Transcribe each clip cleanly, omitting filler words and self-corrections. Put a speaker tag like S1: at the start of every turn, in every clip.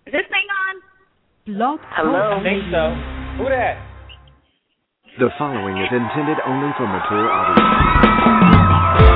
S1: Is this thing on?
S2: Blog
S3: Hello.
S4: I think so. Who that?
S5: The following is intended only for mature audience.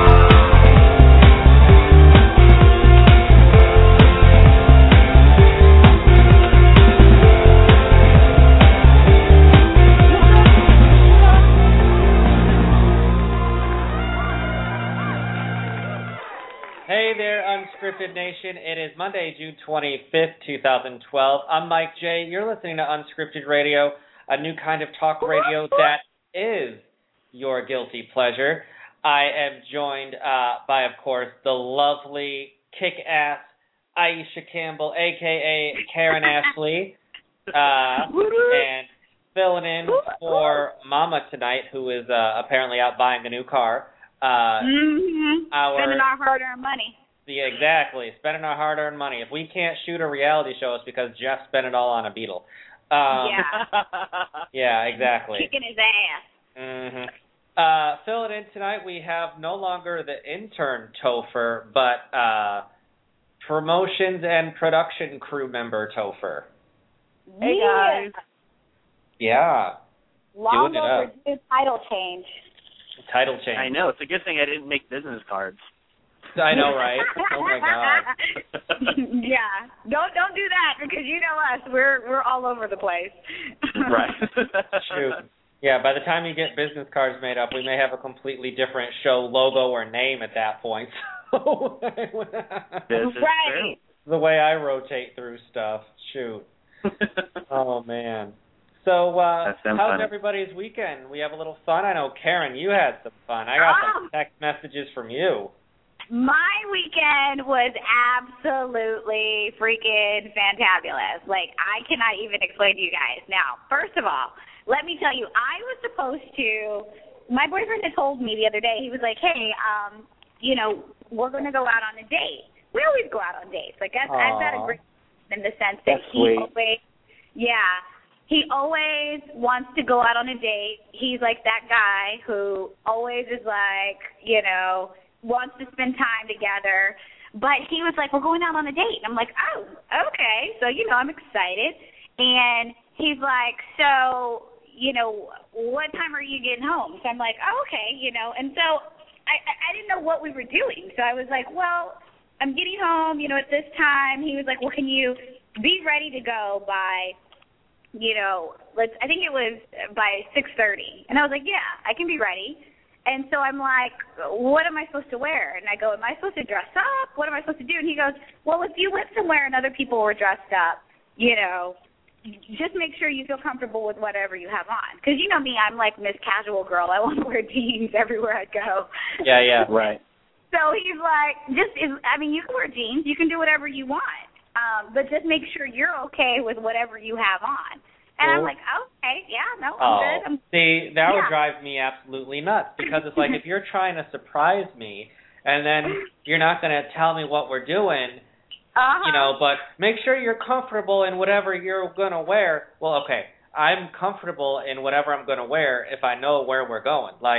S4: Hey there, Unscripted Nation. It is Monday, June 25th, 2012. I'm Mike J. You're listening to Unscripted Radio, a new kind of talk radio that is your guilty pleasure. I am joined by, of course, the lovely, kick-ass Aisha Campbell, a.k.a. Karen Ashley, and filling in for Mama tonight, who is apparently out buying a new car.
S1: Spending our hard-earned money.
S4: Yeah, exactly. Spending our hard-earned money. If we can't shoot a reality show, it's because Jeff spent it all on a Beetle. Yeah, exactly.
S1: Kicking his ass.
S4: Mm-hmm. Filling in tonight, we have no longer the intern Topher, but promotions and production crew member Topher.
S1: Hey, guys.
S4: Yeah.
S1: Long overdue title change.
S4: Title change.
S3: I know. It's a good thing I didn't make business cards.
S4: I know, right? Oh my God.
S1: Yeah. Don't do that because you know us. We're all over the place.
S3: Right.
S4: Shoot. Yeah, by the time you get business cards made up, we may have a completely different show logo or name at that point.
S3: This is
S1: right.
S4: The way I rotate through stuff. Shoot. Oh man. So, how's
S3: funny.
S4: everybody's weekend? We have a little fun. I know, Karen, you had some fun. I got some text messages from you.
S1: My weekend was absolutely freaking fantabulous. Like, I cannot even explain to you guys. Now, first of all, let me tell you, I was supposed to, my boyfriend had told me the other day, he was like, hey, we're going to go out on a date. We always go out on dates. Like, I've got a great in the sense that he always wants to go out on a date. He's like that guy who always is like, wants to spend time together. But he was like, we're going out on a date. And I'm like, oh, okay. So, I'm excited. And he's like, so, what time are you getting home? So I'm like, oh, okay, And so I didn't know what we were doing. So I was like, well, I'm getting home, at this time. He was like, well, can you be ready to go by I think it was by 6:30. And I was like, yeah, I can be ready. And so I'm like, what am I supposed to wear? And I go, am I supposed to dress up? What am I supposed to do? And he goes, well, if you went somewhere and other people were dressed up, just make sure you feel comfortable with whatever you have on. Because you know me, I'm like Miss Casual Girl. I want to wear jeans everywhere I go.
S4: Yeah, right.
S1: So he's like, you can wear jeans. You can do whatever you want. But just make sure you're okay with whatever you have on. And I'm like, okay, I'm good.
S4: See, that would drive me absolutely nuts because it's like if you're trying to surprise me and then you're not going to tell me what we're doing, but make sure you're comfortable in whatever you're going to wear. Well, okay, I'm comfortable in whatever I'm going to wear if I know where we're going. Like,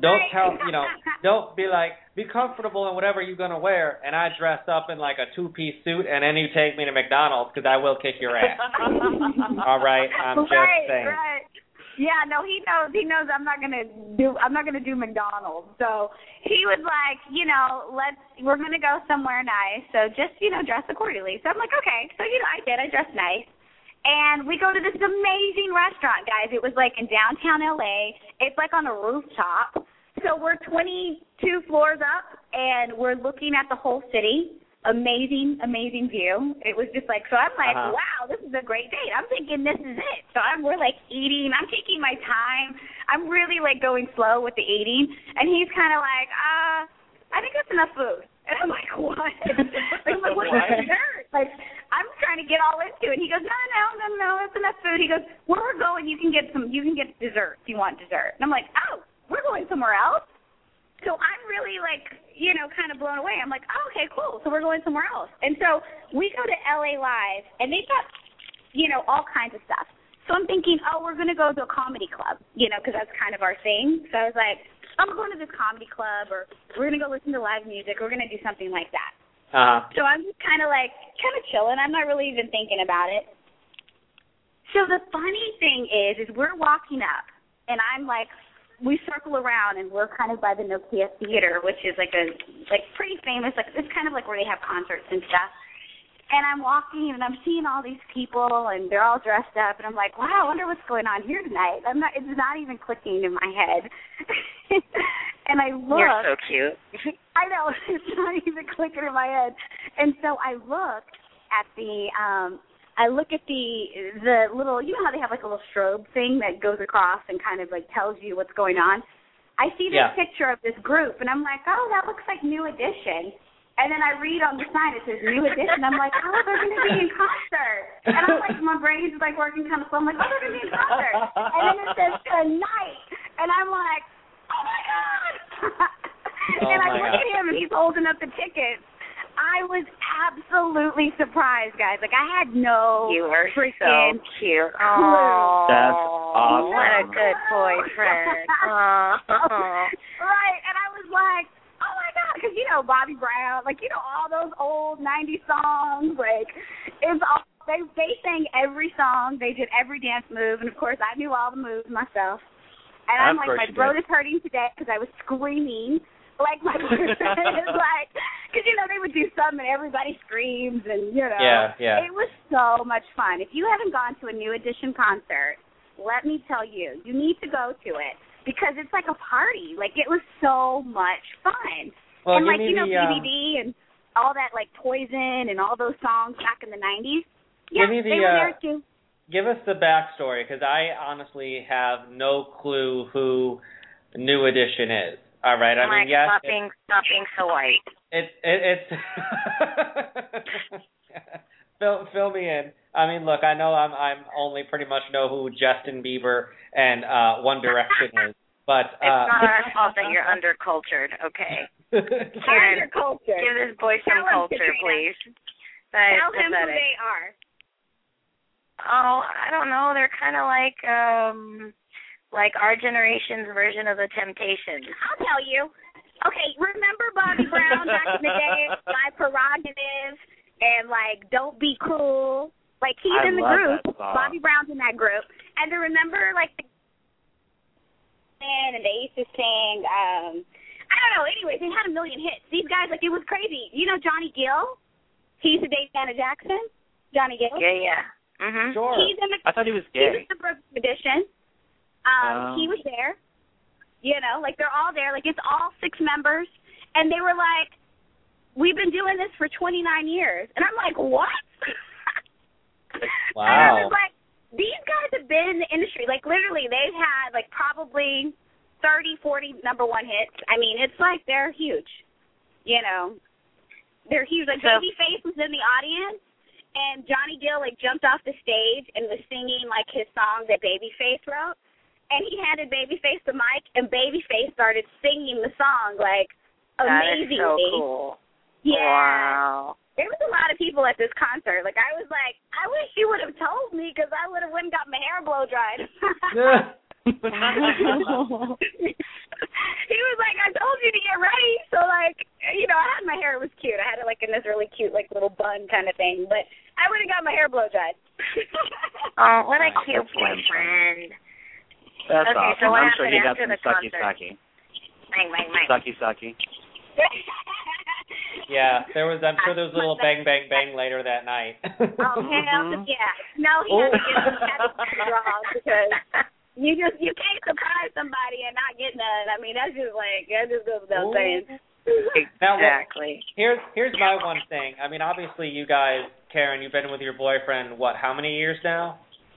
S4: don't be like, be comfortable in whatever you're going to wear, and I dress up in like a two-piece suit, and then you take me to McDonald's because I will kick your ass. All right, I'm just saying.
S1: Right. Yeah, no, he knows I'm not gonna do McDonald's. So he was like, we're gonna go somewhere nice, so just dress accordingly. So I'm like, okay. So I dressed nice. And we go to this amazing restaurant, guys. It was like in downtown LA. It's like on a rooftop. So we're 22 floors up, and we're looking at the whole city. Amazing, amazing view. It was just like, so I'm like, wow, this is a great date. I'm thinking this is it. So we're like eating. I'm taking my time. I'm really like going slow with the eating. And he's kind of like, I think that's enough food. And I'm like, what? I'm like, what's dessert? Like, I'm trying to get all into it. And he goes, no, that's enough food. He goes, where we're going, you can get dessert if you want dessert. And I'm like, oh, we're going somewhere else? So I'm really like, kind of blown away. I'm like, oh, okay, cool. So we're going somewhere else. And so we go to LA Live, and they've got, all kinds of stuff. So I'm thinking, we're going to go to a comedy club, because that's kind of our thing. So I was like, I'm going to this comedy club, or we're going to go listen to live music. We're going to do something like that. So I'm just kind of chilling. I'm not really even thinking about it. So the funny thing is we're walking up, and I'm like, we circle around, and we're kind of by the Nokia Theater, which is pretty famous. It's kind of like where they have concerts and stuff. And I'm walking, and I'm seeing all these people, and they're all dressed up, and I'm like, wow, I wonder what's going on here tonight. It's not even clicking in my head. And I look.
S2: You're so cute.
S1: I know, it's not even clicking in my head. And so I look at the little, you know how they have like a little strobe thing that goes across and kind of like tells you what's going on? I see this picture of this group, and I'm like, oh, that looks like New Edition. And then I read on the sign, it says New Edition. I'm like, oh, they're going to be in concert. And I'm like, my brain's like working kind of slow. I'm like, oh, they're going to be in concert. And then it says tonight. And I'm like, oh, my God. And I look at him, and he's holding up the tickets. I was absolutely surprised, guys. Like, I had no freaking
S2: so cute.
S1: Clue.
S3: That's awesome.
S2: What a good boyfriend.
S1: Right. And I was like, oh, my God, because, Bobby Brown, all those old 90s songs, it's all, they sang every song, they did every dance move, and, of course, I knew all the moves myself. And I'm like, my throat is hurting today because I was screaming, my boyfriend is like, because, they would do something and everybody screams, and,
S4: Yeah.
S1: It was so much fun. If you haven't gone to a New Edition concert, let me tell you, you need to go to it. Because it's like a party. It was so much fun.
S4: Well,
S1: and BBD and all that, Poison and all those songs back in the 90s. Yeah, they were there too.
S4: Give us the backstory, because I honestly have no clue who New Edition is. All right, I mean, yes.
S2: Stop being so white.
S4: It's fill me in. I mean, look, I know I'm only pretty much know who Justin Bieber and One Direction is, but
S2: it's not our fault that you're undercultured. Okay, Karen,
S1: undercultured.
S2: Give this boy some culture, please.
S1: Tell him who they are.
S2: Oh, I don't know. They're kind of like our generation's version of the Temptations.
S1: I'll tell you. Okay, remember Bobby Brown back in the day? My Prerogative and Don't Be Cruel. He's in the group. Bobby Brown's in that group. And to remember, and they used to sing, I don't know, anyways, they had a million hits. These guys, it was crazy. You know Johnny Gill? He used to date Janet Jackson. Johnny Gill?
S2: Yeah. Mm-hmm.
S3: Sure. I thought he was gay.
S1: He was the Brooks Edition. He was there. They're all there. It's all 6 members. And they were like, we've been doing this for 29 years. And I'm like, what?
S4: Wow.
S1: And I was like, these guys have been in the industry. Literally, they've had, probably 30, 40 number 1 hits. I mean, it's they're huge. They're huge. Babyface was in the audience, and Johnny Gill, jumped off the stage and was singing, his song that Babyface wrote. And he handed Babyface the mic, and Babyface started singing the song, amazingly.
S2: That is so cool.
S1: Yeah.
S2: Wow.
S1: There was a lot of people at this concert. I was like, I wish you would have told me, because I would have went and got my hair blow dried. He was like, I told you to get ready. So, I had my hair, it was cute. I had it, in this really cute, little bun kind of thing. But I would have got my hair blow dried.
S2: Oh, what a cute boyfriend.
S3: That's
S2: okay,
S3: awesome.
S2: So what
S3: I'm sure he got
S2: after
S3: some
S2: the concert?
S3: sucky.
S2: Bang, bang, bang.
S3: Sucky.
S4: Yeah, I'm sure there was a little bang, bang, bang later that night.
S1: Oh, hell yeah. No, he had to get some wrong, because you can't surprise somebody and not get none. I mean, that just goes without saying.
S2: Exactly.
S4: Now, here's my one thing. I mean, obviously, you guys, Karen, you've been with your boyfriend, how many years now?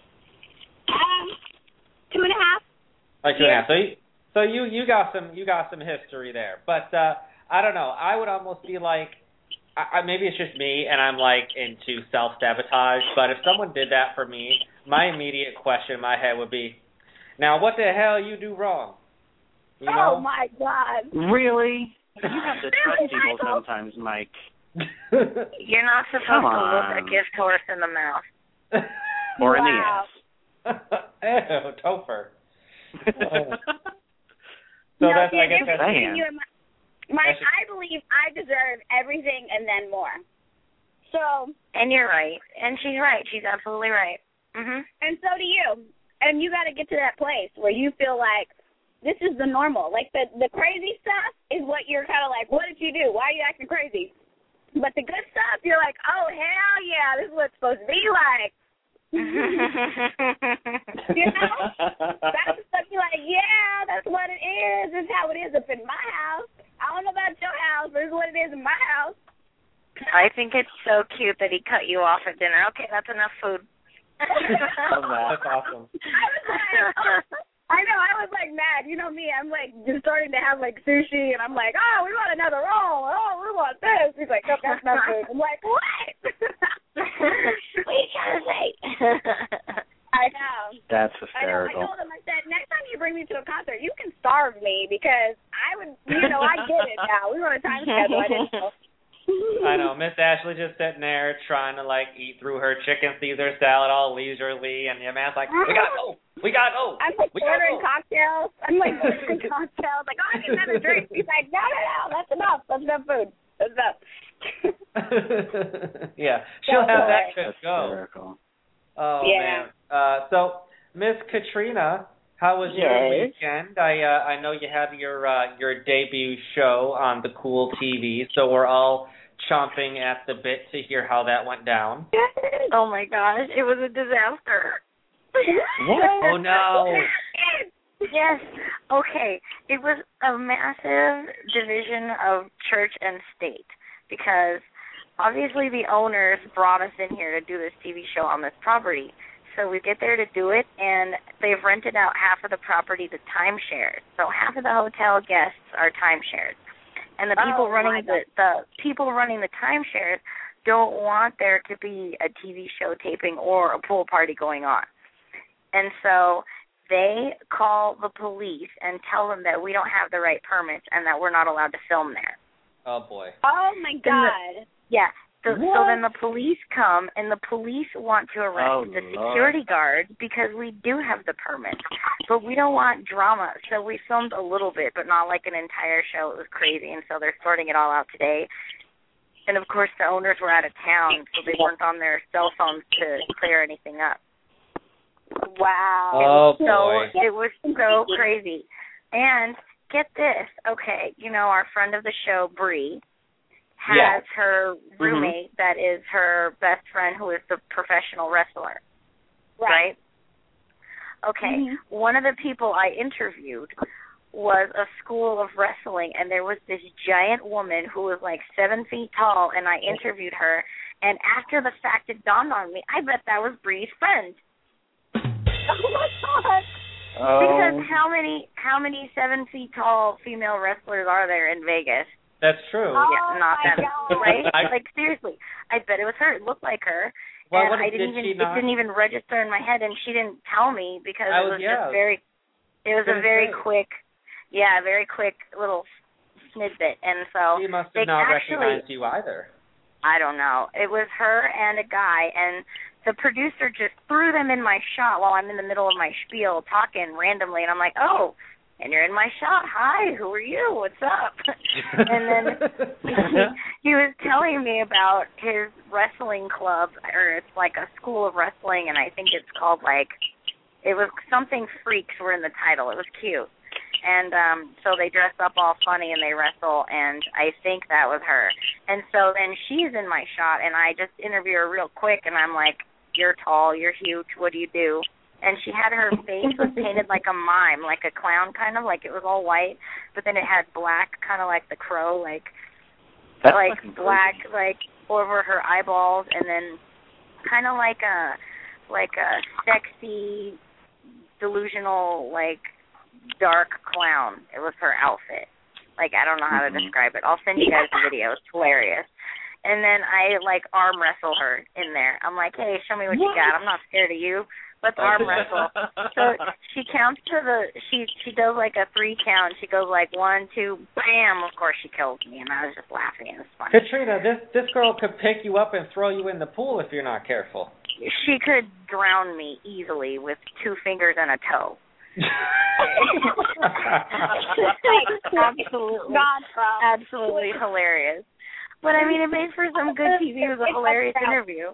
S1: 2.5.
S4: 2.5. So you got some history there, but I don't know. I would almost be maybe it's just me, and I'm into self-sabotage. But if someone did that for me, my immediate question in my head would be, now what the hell you do wrong? You know?
S1: Oh my God!
S3: Really? You have to trust people sometimes, Mike.
S2: You're not supposed to look a gift horse in the mouth.
S3: Or in the ass.
S4: Ew, Topher. So
S1: no,
S4: that's
S1: dude,
S4: I guess that's
S1: I believe I deserve everything and then more. So.
S2: And you're right. And she's right. She's absolutely right. Mhm.
S1: And so do you. And you got to get to that place where you feel like this is the normal. Like the crazy stuff is what you're kind of like, what did you do? Why are you acting crazy? But the good stuff, you're like, oh, hell yeah, this is what it's supposed to be like. You know? That's the stuff you're like, yeah, that's what it is. This is how it is up in my house. I don't know about your house, but this is what it is in my house.
S2: I think it's so cute that he cut you off at dinner. Okay, that's enough food.
S4: That's awesome.
S1: I know, I was like mad. You know me, I'm like just starting to have like sushi, and I'm like, oh, we want another roll. Oh, we want this. He's like, nope, that's not food. I'm like, what?
S2: What are you trying to say?
S1: I know.
S3: That's hysterical.
S1: I told him, I said, next time you bring me to a concert, you can starve me because I would, I get it now. We were on a time schedule. I didn't know.
S4: I know. Miss Ashley just sitting there trying to eat through her chicken Caesar salad all leisurely, and your man's like, "We gotta go, we gotta go."
S1: I'm ordering cocktails. Like, oh, I need another drink. He's like, no, that's enough. That's enough food. That's enough.
S4: Yeah, she'll have that to go.
S3: Hysterical.
S4: Oh
S1: yeah.
S4: Man. So Miss Katrina, how was your weekend? I know you had your debut show on the Cool TV, so we're all chomping at the bit to hear how that went down.
S2: Oh my gosh, it was a disaster.
S4: What? Oh no.
S2: Yes. Okay. It was a massive division of church and state because obviously the owners brought us in here to do this TV show on this property. So we get there to do it, and they've rented out half of the property to timeshares. So half of the hotel guests are timeshares. And the people running the people running the timeshares don't want there to be a TV show taping or a pool party going on. And so they call the police and tell them that we don't have the right permits and that we're not allowed to film there.
S4: Oh, boy.
S1: Oh, my God.
S2: So then the police come, and the police want to arrest the security guard because we do have the permit. But we don't want drama, so we filmed a little bit, but not like an entire show. It was crazy, and so they're sorting it all out today. And, of course, the owners were out of town, so they weren't on their cell phones to clear anything up.
S1: Wow.
S4: Oh, boy.
S2: It was so crazy. And get this, okay, our friend of the show, Bree, has her roommate that is her best friend who is the professional wrestler. Right? Okay. One of the people I interviewed was a school of wrestling, and there was this giant woman who was like 7 feet tall, and I interviewed her, and after the fact it dawned on me, I bet that was Bree's friend.
S1: Oh, my God.
S2: Because how many 7 feet tall female wrestlers are there in Vegas?
S4: That's true.
S2: Yeah, not that, right?
S4: I
S2: Seriously, I bet it was her. It looked like her.
S4: Well,
S2: and it didn't even register in my head, and she didn't tell me because it was just very. It was a very quick little snippet, and so
S4: she must have not recognized you either.
S2: I don't know. It was her and a guy, and the producer just threw them in my shot while I'm in the middle of my spiel talking randomly, and I'm like, oh. And you're in my shot. Hi, who are you? What's up? And then he was telling me about his wrestling club, or it's like a school of wrestling, and I think it's called it was something Freaks were in the title. It was cute. And so they dress up all funny and they wrestle, and I think that was her. And so then she's in my shot, and I just interview her real quick, and I'm like, you're tall, you're huge, what do you do? And she had her face was painted like a mime, like a clown kind of, like it was all white, but then it had black, kind of like the crow, like black, like over her eyeballs, and then kind of like a sexy, delusional, like dark clown. It was her outfit. Like, I don't know how to describe it. I'll send you guys the video. It's hilarious. And then I arm wrestle her in there. I'm like, hey, show me what you got. I'm not scared of you. Let's arm wrestle. So she counts to she does a 3 count. She goes 1, 2, bam. Of course she kills me, and I was just laughing. It was funny.
S4: Katrina, this girl could pick you up and throw you in the pool if you're not careful.
S2: She could drown me easily with 2 fingers and a toe. absolutely hilarious. But I mean, it made for some good TV. It was a hilarious interview.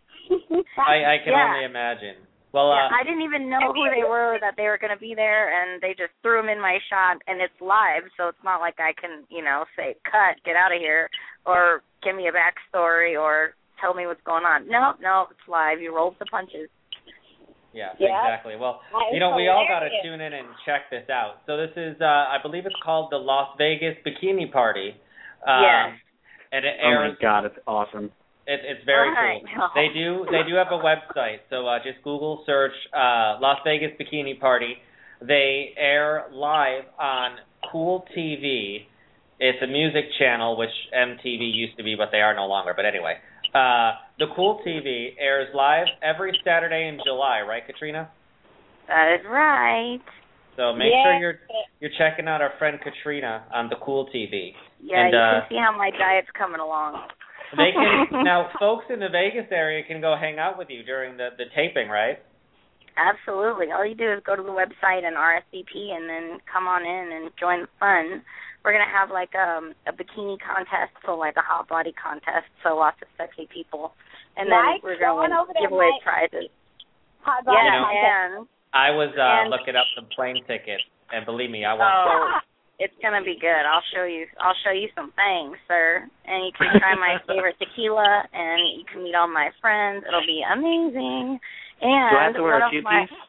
S4: I can only imagine. Well,
S2: I didn't even know who they were, or that they were going to be there, and they just threw them in my shot, and it's live, so it's not like I can, say, cut, get out of here, or give me a backstory, or tell me what's going on. No, it's live. You rolled the punches.
S4: Yeah, exactly. Well, we all got to tune in and check this out. So this is, I believe it's called the Las Vegas Bikini Party.
S2: Yes.
S4: And it airs.
S3: Oh my God, it's awesome.
S4: It's very cool. They do have a website, so just Google search Las Vegas Bikini Party. They air live on Cool TV. It's a music channel, which MTV used to be, but they are no longer. But anyway, the Cool TV airs live every Saturday in July, right, Katrina?
S2: That is right.
S4: So make sure you're checking out our friend Katrina on the Cool TV.
S2: Yeah, and, you can see how my diet's coming along.
S4: They can now. Folks in the Vegas area can go hang out with you during the taping, right?
S2: Absolutely. All you do is go to the website and RSVP, and then come on in and join the fun. We're gonna have like a bikini contest, so like a hot body contest, so lots of sexy people, and then we're going to give away prizes.
S1: Hot body
S2: contest. And
S4: I was looking up some plane tickets, and believe me, I want.
S2: It's gonna be good. I'll show you some things, sir. And you can try my favorite tequila, and you can meet all my friends. It'll be amazing. And
S3: do I have to wear a two-piece?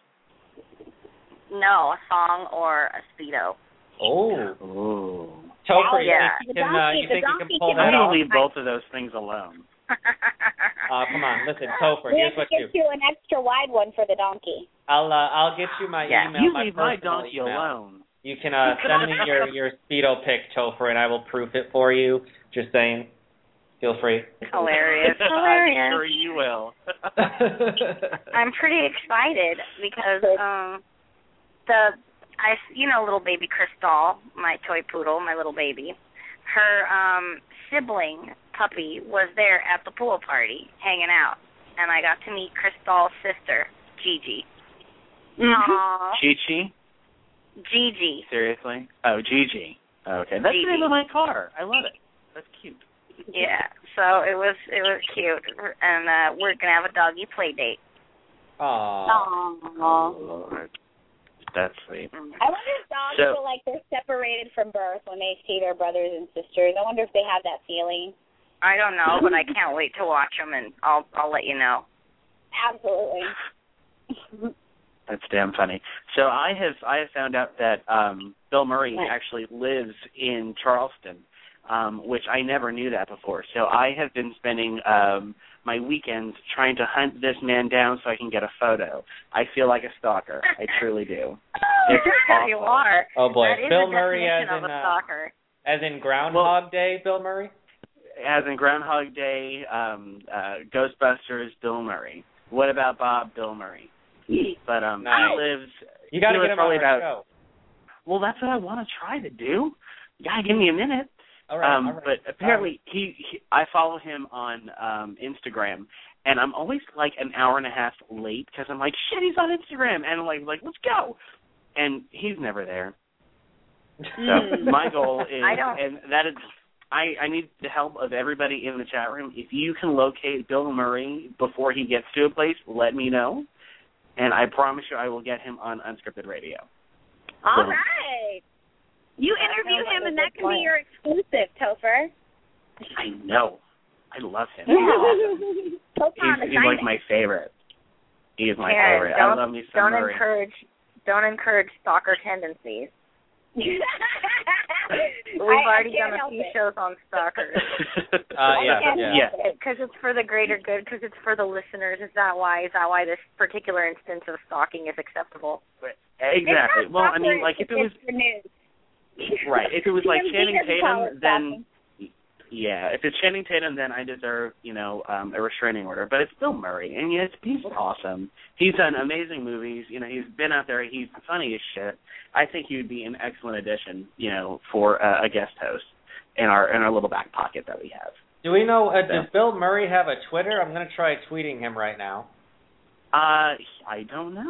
S2: No, a thong or a Speedo.
S4: Oh. Topher, you think you can pull that off?
S3: I'm gonna leave both of those things alone.
S4: Come on, listen, Topher. Here's what you.
S1: We have to get you an extra wide one for the donkey.
S4: I'll get you my email.
S3: You
S4: my
S3: leave my donkey
S4: email.
S3: alone.
S4: You can send me your Speedo pic, Topher, and I will proof it for you. Just saying. Feel free.
S2: Hilarious.
S3: I'm sure you will.
S2: I'm pretty excited because little baby Crystal, my toy poodle, my little baby, her sibling puppy was there at the pool party hanging out, and I got to meet Crystal's sister, Gigi.
S1: Aww.
S3: Chi-Chi?
S2: Gigi.
S3: Seriously? Oh, Gigi. Okay, that's the name of my car. I love it. That's cute.
S2: Yeah, so it was cute, and we're gonna have a doggy play date.
S4: Aww.
S3: Oh, Lord. That's sweet.
S1: I wonder if dogs feel like they're separated from birth when they see their brothers and sisters. I wonder if they have that feeling.
S2: I don't know, but I can't wait to watch them, and I'll let you know.
S1: Absolutely.
S3: That's damn funny. So I have found out that Bill Murray actually lives in Charleston, which I never knew that before. So I have been spending my weekends trying to hunt this man down so I can get a photo. I feel like a stalker. I truly do. It's awful.
S2: You are.
S4: Oh boy,
S2: that is
S4: Bill
S2: the
S4: Murray
S2: definition of a stalker.
S4: As in Groundhog Day, Bill Murray.
S3: As in Groundhog Day, Ghostbusters, Bill Murray. What about Bob? Bill Murray. But
S4: nice.
S3: he lives.
S4: You got to get him on our show.
S3: Well, that's what I want to try to do. You got to give me a minute.
S4: All right.
S3: But apparently, I follow him on Instagram, and I'm always like an hour and a half late because I'm like, shit, he's on Instagram, and I'm like, let's go, and he's never there. So my goal is, and that is, I need the help of everybody in the chat room. If you can locate Bill Murray before he gets to a place, let me know, and I promise you, I will get him on Unscripted Radio.
S1: All right. You interview him, and that can be your exclusive, Topher.
S3: I know. I love him.
S1: Yeah.
S3: He's like my favorite. He is my favorite. I love me some Murray.
S2: Don't encourage stalker tendencies. We've already done a few shows on stalkers.
S4: Yeah.
S2: Because it's for the greater good. Because it's for the listeners. Is that why this particular instance of stalking is acceptable?
S3: Exactly. Well, I mean, like if it was. Right. If it was like Channing Tatum, then if it's Channing Tatum, then I deserve, a restraining order. But it's Bill Murray, and he's awesome. He's done amazing movies. He's been out there. He's funny as shit. I think he would be an excellent addition, for a guest host in our little back pocket that we have.
S4: Do we know? Does Bill Murray have a Twitter? I'm going to try tweeting him right now.
S3: I don't know.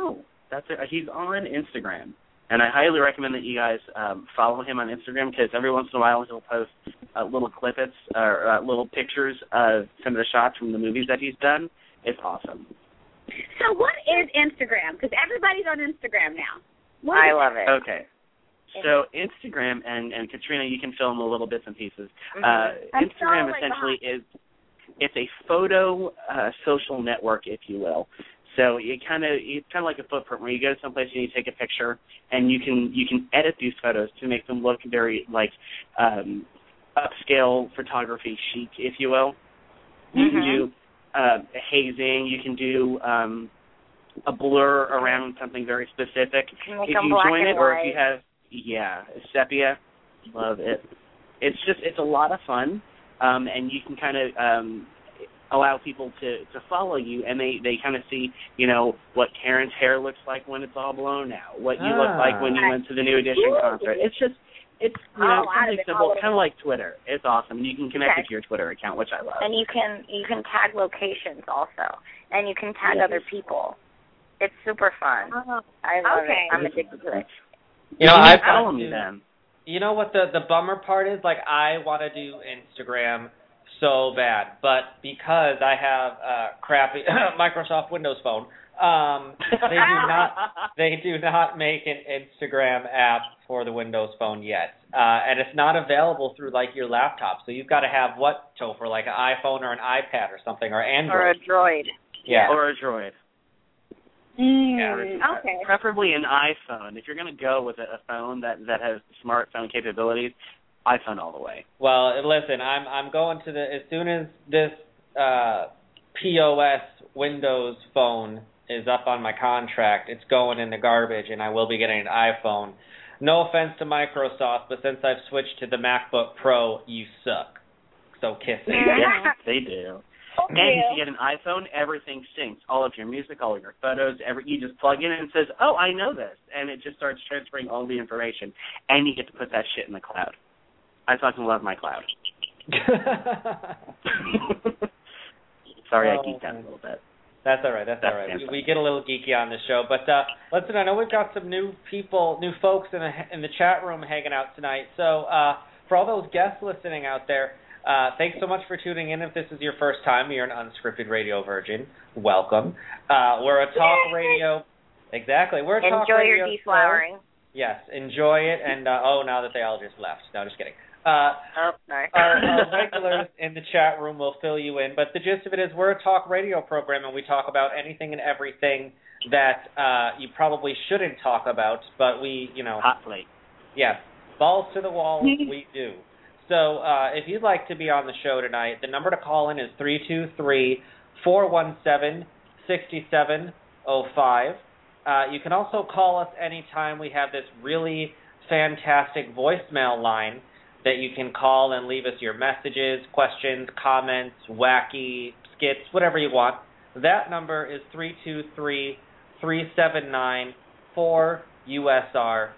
S3: He's on Instagram, and I highly recommend that you guys follow him on Instagram because every once in a while he'll post little clippets or little pictures of some of the shots from the movies that he's done. It's awesome.
S1: So what is Instagram? Because everybody's on Instagram now.
S2: I love it.
S3: Okay. So Instagram, and Katrina, you can film the little bits and pieces. Instagram essentially it's a photo social network, if you will. So it's kind of like a footprint where you go to someplace and you take a picture, and you can edit these photos to make them look very like upscale photography chic, if you will. You can do hazing. You can do a blur around something very specific. If you join it, or if you have sepia, love it. It's a lot of fun, and you can kind of allow people to follow you, and they kind of see, what Karen's hair looks like when it's all blown out, what you look like when you went to the New Edition concert. It's something simple, kind of like Twitter. It's awesome. You can connect it to your Twitter account, which I love.
S2: And you can tag locations also, and you can tag other people. It's super fun. I love it. I'm addicted to it.
S3: Follow me then.
S4: You know what the bummer part is? Like, I want to do Instagram so bad, but because I have a crappy Microsoft Windows phone, they do not make an Instagram app for the Windows phone yet, and it's not available through like your laptop. So you've got to have what, Topher, like an iPhone or an iPad or something, or Android,
S2: or a Droid.
S3: Yeah, or a Droid.
S1: Okay.
S3: Preferably an iPhone. If you're going to go with a phone that has smartphone capabilities, iPhone all the way.
S4: Well, listen, I'm going to as soon as this POS Windows phone is up on my contract, it's going in the garbage, and I will be getting an iPhone. No offense to Microsoft, but since I've switched to the MacBook Pro, you suck. So kiss it.
S3: Yeah, they do. And if you get an iPhone, everything syncs. All of your music, all of your photos, you just plug in and it says, oh, I know this. And it just starts transferring all the information. And you get to put that shit in the cloud. I fucking love my cloud. Sorry, I geeked out a little bit.
S4: That's all right. That's all right. We get a little geeky on this show. But listen, I know we've got some new folks in the chat room hanging out tonight. So for all those guests listening out there, thanks so much for tuning in. If this is your first time, you're an unscripted radio virgin. Welcome. We're a talk radio. Exactly. We're a talk radio.
S2: Enjoy your deflowering.
S4: Yes, enjoy it. And now that they all just left. No, just kidding.
S2: Sorry.
S4: Our regulars in the chat room will fill you in. But the gist of it is we're a talk radio program, and we talk about anything and everything that you probably shouldn't talk about. But we,
S3: hot plate.
S4: Yes, balls to the wall. We do. So if you'd like to be on the show tonight, the number to call in is 323-417-6705. You can also call us anytime. We have this really fantastic voicemail line that you can call and leave us your messages, questions, comments, wacky skits, whatever you want. That number is 323-379-4USR,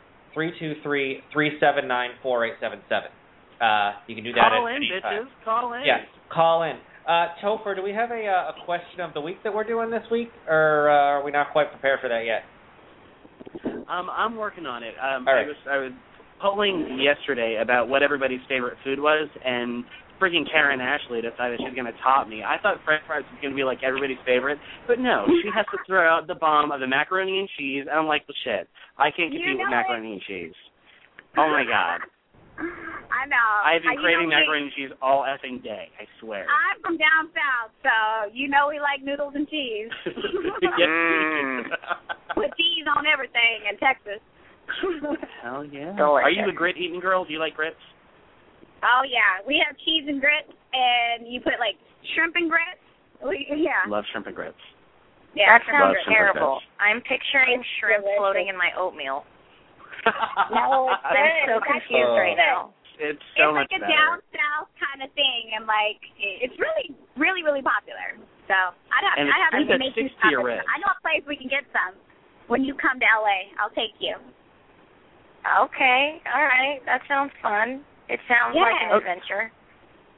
S4: 323-379-4877. You can do that
S3: call
S4: at any time.
S3: Call in, bitches. Call in.
S4: Yes, call in. Topher, do we have a question of the week that we're doing this week, or are we not quite prepared for that yet?
S3: I'm working on it.
S4: All right.
S3: I was polling yesterday about what everybody's favorite food was, and freaking Karen Ashley decided she's going to top me. I thought French fries was going to be like everybody's favorite, but no, she has to throw out the bomb of the macaroni and cheese. I don't like the shit. I can't compete with macaroni and cheese. Oh my god.
S1: I know.
S3: I've been craving macaroni and cheese all effing day, I swear.
S1: I'm from down south, so we like noodles and cheese. Put cheese on everything in Texas.
S3: Hell yeah.
S2: Delicious.
S3: Are you a grit eating girl? Do you like grits?
S1: Oh, yeah. We have cheese and grits, and you put, shrimp and grits. Yeah.
S3: Love shrimp and grits.
S2: Yeah, that sounds terrible. I'm picturing shrimp floating in my oatmeal.
S1: No,
S2: I'm so confused right now.
S3: It's so much
S1: like a
S3: better.
S1: down south kind of thing, and it's really, really, really popular. So I have to make you some. I know a place we can get some. When you come to LA, I'll take you.
S2: Okay, all right, that sounds fun. It sounds like an adventure.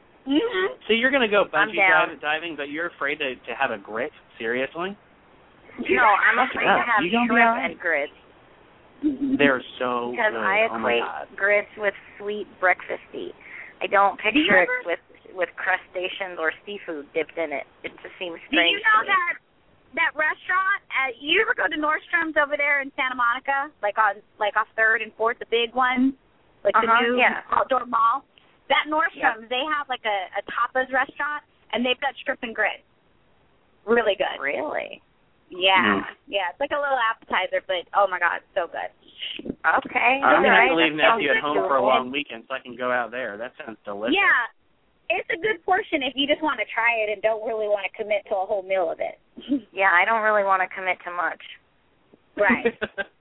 S1: Mm-hmm.
S3: So you're gonna go bungee diving, but you're afraid to have a grit? Seriously?
S2: No, I'm afraid to have
S3: You gonna be
S2: shrimp
S3: alright?
S2: and grits.
S3: They're so
S2: Because
S3: good.
S2: I
S3: Oh my
S2: equate
S3: God.
S2: grits with sweet breakfasty. I don't picture it with crustaceans or seafood dipped in it. It just seems
S1: Do
S2: strange.
S1: you know
S2: to me.
S1: that restaurant? You ever go to Nordstrom's over there in Santa Monica, like off 3rd and 4th, the big one, like the new outdoor mall? That Nordstrom's, they have like a tapas restaurant, and they've got shrimp and grits. Really good.
S2: Really?
S1: Yeah, yeah. It's like a little appetizer, but oh my God, so good.
S2: Okay.
S3: I'm gonna have
S2: Right.
S3: to leave
S2: That
S3: Matthew at
S2: sounds
S3: home for a
S2: doable.
S3: long weekend so I can go out there. That sounds delicious.
S1: Yeah, it's a good portion if you just want to try it and don't really want to commit to a whole meal of it.
S2: Yeah, I don't really want to commit to much.
S1: Right.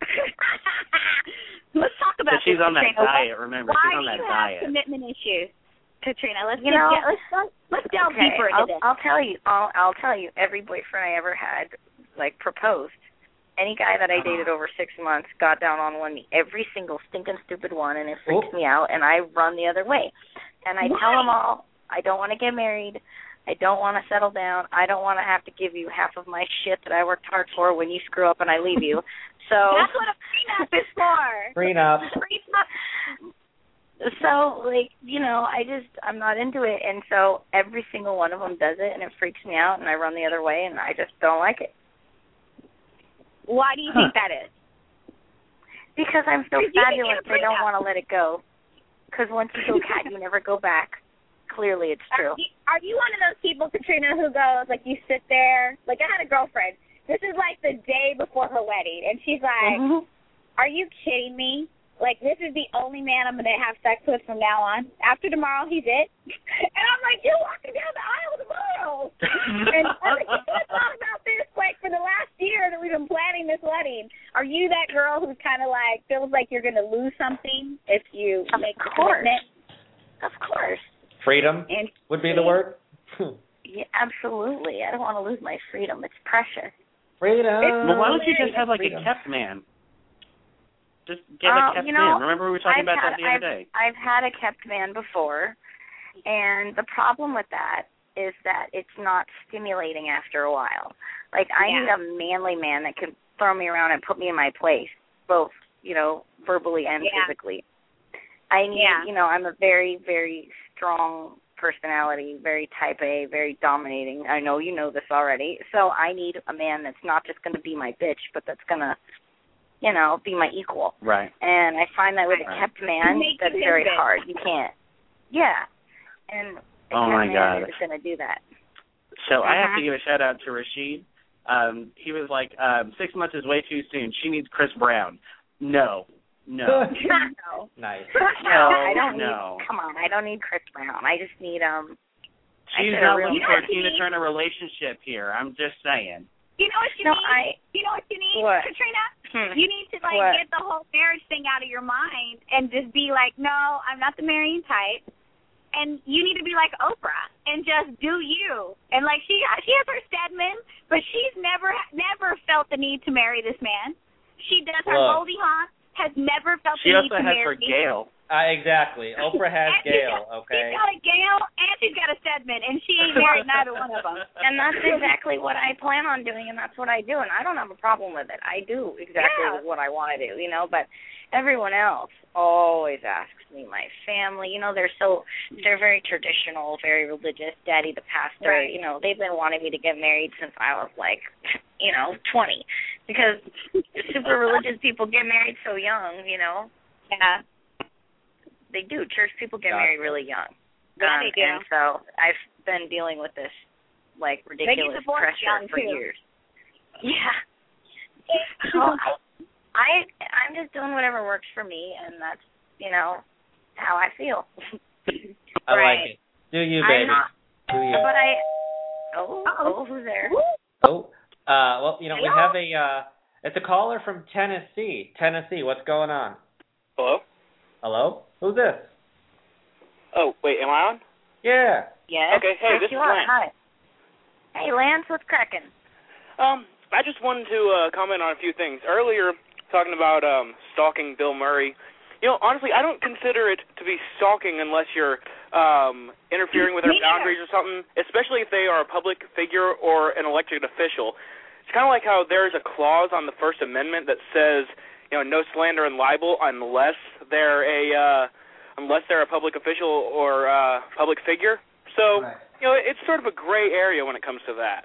S1: Let's talk about
S3: But she's
S1: this,
S3: on that
S1: Katrina.
S3: diet. Remember, she's on that
S1: Why do you
S3: diet.
S1: have commitment issues, Katrina? Let's delve
S2: Okay,
S1: deeper into this.
S2: I'll tell you. I'll tell you. Every boyfriend I ever had, like, proposed. Any guy that I dated over 6 months got down on one knee. Every single stinking stupid one, and it freaks me out. And I run the other way. And I tell them all, I don't want to get married. I don't want to settle down. I don't want to have to give you half of my shit that I worked hard for when you screw up and I leave you. So
S1: that's what a prenup is for.
S4: Prenup.
S2: So, like, you know, I'm not into it. And so every single one of them does it, and it freaks me out, and I run the other way, and I just don't like it.
S1: Why do you think that is?
S2: Because I'm so fabulous, they don't want to let it go. Because once you go cat, you never go back. Clearly, it's true.
S1: Are you one of those people, Katrina, who goes, like, you sit there, like, I had a girlfriend. This is, like, the day before her wedding, and she's like, are you kidding me? Like, this is the only man I'm going to have sex with from now on. After tomorrow, he's it. And I'm like, you're walking down the aisle tomorrow. And I'm like, we thought about this, like, for the last year that we've been planning this wedding. Are you that girl who's kind of, like, feels like you're going to lose something if you make a commitment?
S2: Of course.
S4: Freedom would be the word?
S2: Yeah, absolutely. I don't want to lose my freedom. It's precious.
S4: Freedom.
S3: Well, why don't you just have, like, a kept man? Just get a kept man. Remember we were talking about that the other day.
S2: I've had a kept man before, and the problem with that is that it's not stimulating after a while. Like, I need a manly man that can throw me around and put me in my place, both, you know, verbally and physically. I need, you know, I'm a very, very strong personality, very type A, very dominating. I know you know this already. So I need a man that's not just going to be my bitch, but that's going to, you know, be my equal.
S3: Right.
S2: And I find that with a kept man, that's very hard. You can't. Yeah. And a kept man is going to do that.
S3: So I have to give a shout-out to Rashid. He was like, 6 months is way too soon. She needs Chris Brown. No.
S2: No.
S4: Nice.
S2: No, I don't need, come on, I don't need Chris Brown. I just need,
S3: She's not looking for a Tina Turner relationship here. I'm just saying.
S1: You know what you need? You know what you need, Katrina? You need to, like, get the whole marriage thing out of your mind and just be like, no, I'm not the marrying type. And you need to be like Oprah and just do you. And, like, she has her Stedman, but she's never felt the need to marry this man. She does her Goldie Hawn, has never felt the need to marry.
S3: She also has her Gail.
S4: Exactly. Oprah has Gail, okay?
S1: She's got a Gail and she's got a Stedman, and she ain't married neither one of them.
S2: And that's exactly what I plan on doing, and that's what I do, and I don't have a problem with it. I do exactly what I want to do, you know, but everyone else always asks me, my family, you know, they're very traditional, very religious. Daddy, the pastor, you know, they've been wanting me to get married since I was, like, you know, 20, because super religious people get married so young, you know.
S1: Yeah.
S2: They do. Church people get married really young.
S1: Yeah, they do.
S2: And so I've been dealing with this, like, ridiculous pressure for years. Yeah. So I'm just doing whatever works for me, and that's, you know, how I feel.
S4: I like it. Do you, baby? Do you?
S2: But who's there?
S4: Well, you know, we have it's a caller from Tennessee. Tennessee, what's going on?
S6: Hello?
S4: Hello? Who's this?
S6: Oh, wait, am I on?
S4: Yeah.
S2: Yes.
S6: Okay, hey, this is Lance.
S2: Hi. Hey, Lance, what's cracking?
S6: I just wanted to comment on a few things. Earlier, talking about stalking Bill Murray, you know, honestly, I don't consider it to be stalking unless you're interfering with their boundaries or something, especially if they are a public figure or an elected official. it's kind of like how there's a clause on the First Amendment that says, no slander and libel unless they're a public official or public figure. So,
S4: right.
S6: It's sort of a gray area when it comes to that,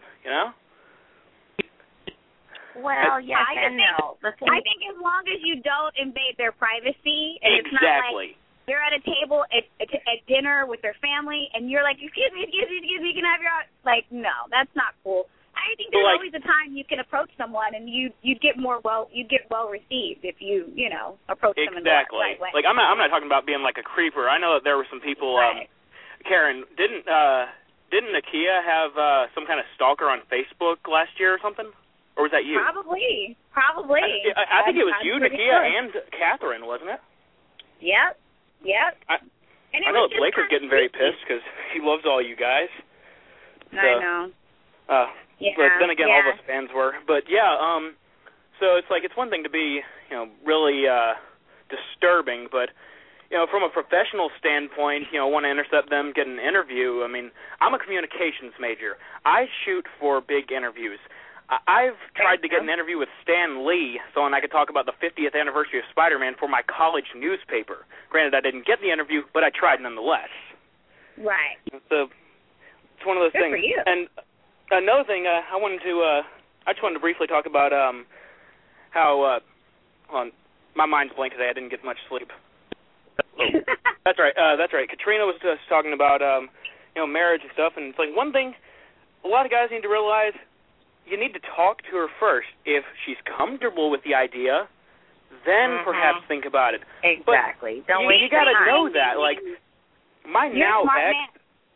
S2: Well, yes and no.
S1: I think as long as you don't invade their privacy, and
S6: exactly.
S1: it's not like they're at a table at dinner with their family, and you're like, excuse me, you can have your own. Like, no, that's not cool. I think there's always a time you can approach someone, and you'd get well received if you approach them in the right way.
S6: Like I'm not talking about being like a creeper. I know that there were some people.
S1: Right.
S6: Karen, didn't Nakia have some kind of stalker on Facebook last year or something? Or was that you?
S1: Probably.
S6: I think it was you, Nakia, and Catherine, wasn't it?
S1: Yep.
S6: I know Blake was getting very pissed because he loves all you guys. So,
S1: I know.
S6: But then again, all of us fans were. But so it's like it's one thing to be, really disturbing, but from a professional standpoint, want to intercept them, get an interview. I mean, I'm a communications major. I shoot for big interviews. I've tried to get an interview with Stan Lee so I could talk about the 50th anniversary of Spider-Man for my college newspaper. Granted, I didn't get the interview, but I tried nonetheless.
S1: Right.
S6: So it's one of those
S1: Good
S6: things.
S1: For you.
S6: And another thing, I just wanted to briefly talk about how my mind's blank today. I didn't get much sleep. That's right. Katrina was just talking about marriage and stuff, and it's like one thing a lot of guys need to realize. You need to talk to her first. If she's comfortable with the idea, then perhaps think about it.
S2: Exactly.
S6: But
S2: Don't waste
S6: you got to
S2: time.
S6: know that. Like, my
S1: You're
S6: now
S1: a smart
S6: ex.
S1: man.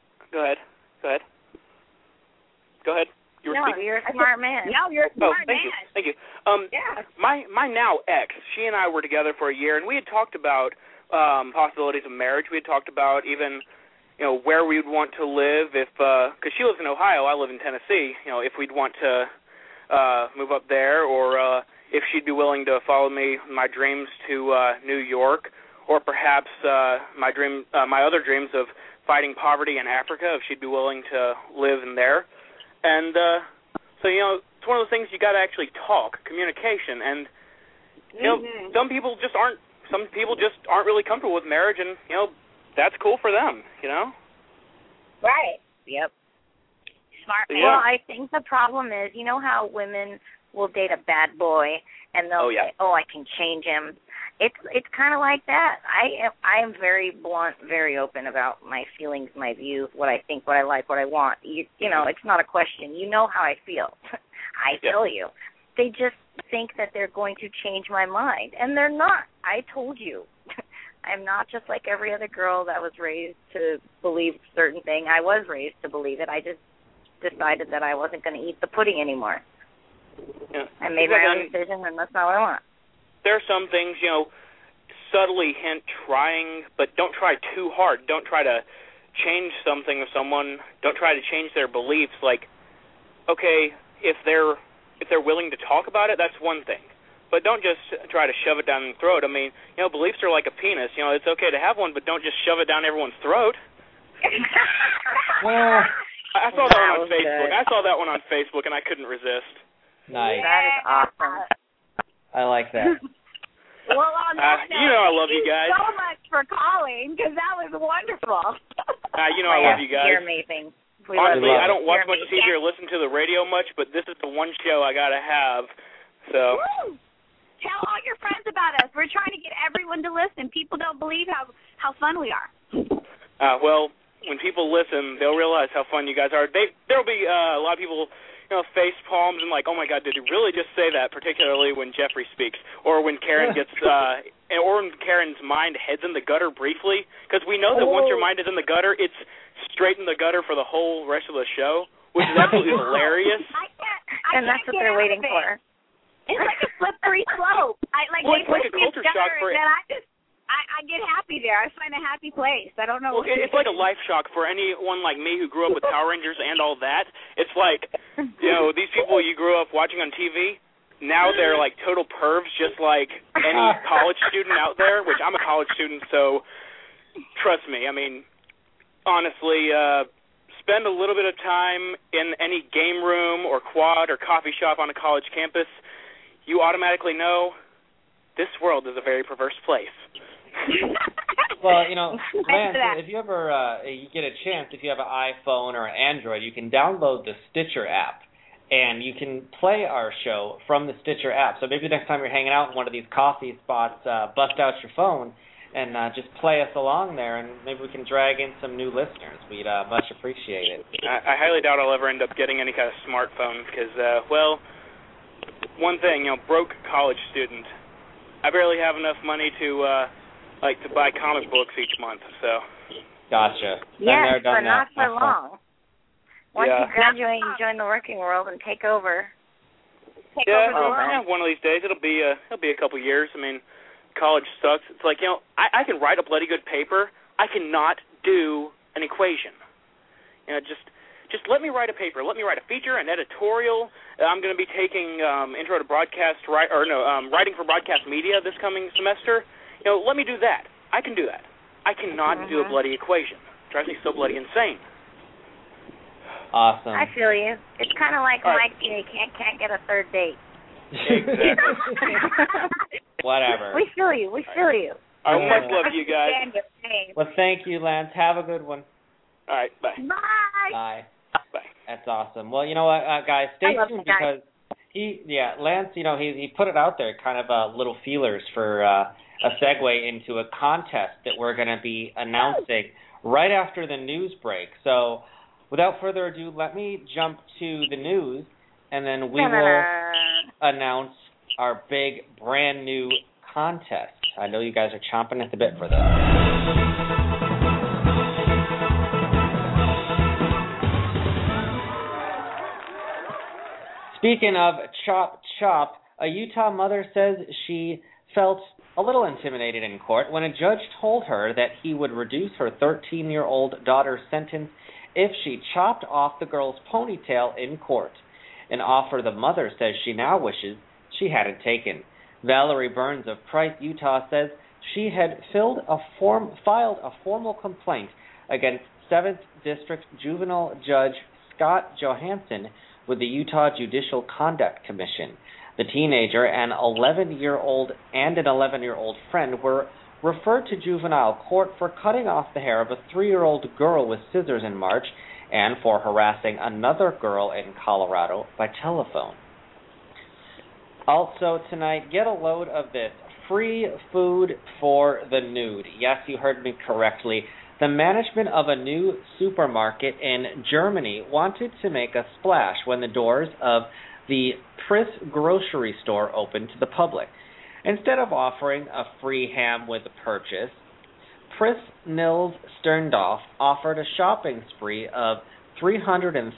S6: Go ahead. You were
S2: No,
S6: speaking?
S2: you're a smart man.
S1: No, you're a smart man.
S6: Thank you.
S1: Yeah.
S6: My now ex, she and I were together for a year, and we had talked about possibilities of marriage. We had talked about even where we'd want to live because she lives in Ohio, I live in Tennessee, if we'd want to move up there, or if she'd be willing to follow my dreams to New York, or perhaps my other dreams of fighting poverty in Africa, if she'd be willing to live in there. And so, it's one of those things you got to actually talk, communication, and some people just aren't really comfortable with marriage, and that's cool for them,
S1: Right. Yep. Smart man.
S2: Well, I think the problem is, how women will date a bad boy and they'll say, I can change him. It's kind of like that. I am very blunt, very open about my feelings, my views, what I think, what I like, what I want. It's not a question. You know how I feel. I tell you. They just think that they're going to change my mind, and they're not. I told you. I'm not just like every other girl that was raised to believe a certain thing. I was raised to believe it. I just decided that I wasn't going to eat the pudding anymore.
S6: Yeah.
S2: I made my own decision, and that's not what I want.
S6: There are some things, subtly hint trying, but don't try too hard. Don't try to change something of someone. Don't try to change their beliefs. Like, okay, if they're willing to talk about it, that's one thing. But don't just try to shove it down their throat. I mean, beliefs are like a penis. It's okay to have one, but don't just shove it down everyone's throat.
S4: Well,
S6: I saw that one on Facebook. I saw that one on Facebook, and I couldn't resist.
S4: Nice.
S2: That is awesome.
S4: I like that.
S1: Well, on that note,
S6: I love you guys.
S1: Thank you so much for calling, because that was wonderful.
S6: I love you guys.
S2: You're amazing.
S6: Honestly, I don't watch much
S2: amazing.
S6: TV or listen to the radio much, but this is the one show I got to have. So.
S1: Woo! Tell all your friends about us. We're trying to get everyone to listen. People don't believe how fun we are.
S6: Well, when people listen, they'll realize how fun you guys are. There'll be a lot of people, face palms and like, oh my God, did he really just say that? Particularly when Jeffrey speaks, or when Karen gets, or when Karen's mind heads in the gutter briefly, because we know that once your mind is in the gutter, it's straight in the gutter for the whole rest of the show, which is absolutely hilarious.
S2: And that's what they're waiting for.
S1: It's like a slippery slope.
S6: It's like a culture shock for.
S1: I get happy there. I find a happy place. I don't know.
S6: Well, it's like a life shock for anyone like me who grew up with Power Rangers and all that. It's like, these people you grew up watching on TV, now they're like total pervs, just like any college student out there, which I'm a college student, so trust me. I mean, honestly, spend a little bit of time in any game room or quad or coffee shop on a college campus, you automatically know this world is a very perverse place.
S4: Well, Lance, if you ever you get a chance, if you have an iPhone or an Android, you can download the Stitcher app, and you can play our show from the Stitcher app. So maybe next time you're hanging out in one of these coffee spots, bust out your phone and just play us along there, and maybe we can drag in some new listeners. We'd much appreciate it.
S6: I highly doubt I'll ever end up getting any kind of smartphone because, well, one thing, broke college student. I barely have enough money to buy comic books each month, so.
S4: Gotcha.
S2: Yes, but not for long. Once
S6: you
S2: graduate, you join the working world and take over.
S6: Take over the world. One of these days, it'll be a couple years. I mean, college sucks. It's like, I can write a bloody good paper. I cannot do an equation. Just let me write a paper. Let me write a feature, an editorial. I'm going to be taking intro to broadcast writing for broadcast media this coming semester. Let me do that. I can do that. I cannot do a bloody equation. It drives me so bloody insane.
S4: Awesome.
S2: I feel you. It's kind of like Mike, you can't get a third date.
S6: Exactly.
S4: Whatever.
S2: We feel you.
S6: All right, much love to you guys.
S4: Well, thank you, Lance. Have a good one.
S6: All right, bye.
S2: Bye.
S6: Bye.
S4: That's awesome. Well, you know what, guys, stay tuned because Lance, he put it out there, kind of little feelers for a segue into a contest that we're going to be announcing right after the news break. So, without further ado, let me jump to the news, and then we will announce our big, brand new contest. I know you guys are chomping at the bit for this. Speaking of chop, a Utah mother says she felt a little intimidated in court when a judge told her that he would reduce her 13-year-old daughter's sentence if she chopped off the girl's ponytail in court, an offer the mother says she now wishes she hadn't taken. Valerie Burns of Price, Utah says she had filed a formal complaint against 7th District Juvenile Judge Scott Johansson with the Utah Judicial Conduct Commission. The teenager, an 11-year-old friend were referred to juvenile court for cutting off the hair of a 3-year-old girl with scissors in March and for harassing another girl in Colorado by telephone. Also tonight, get a load of this. Free food for the nude. Yes, you heard me correctly. The management of a new supermarket in Germany wanted to make a splash when the doors of the Priss grocery store opened to the public. Instead of offering a free ham with a purchase, Priss Nils Sterndorf offered a shopping spree of $337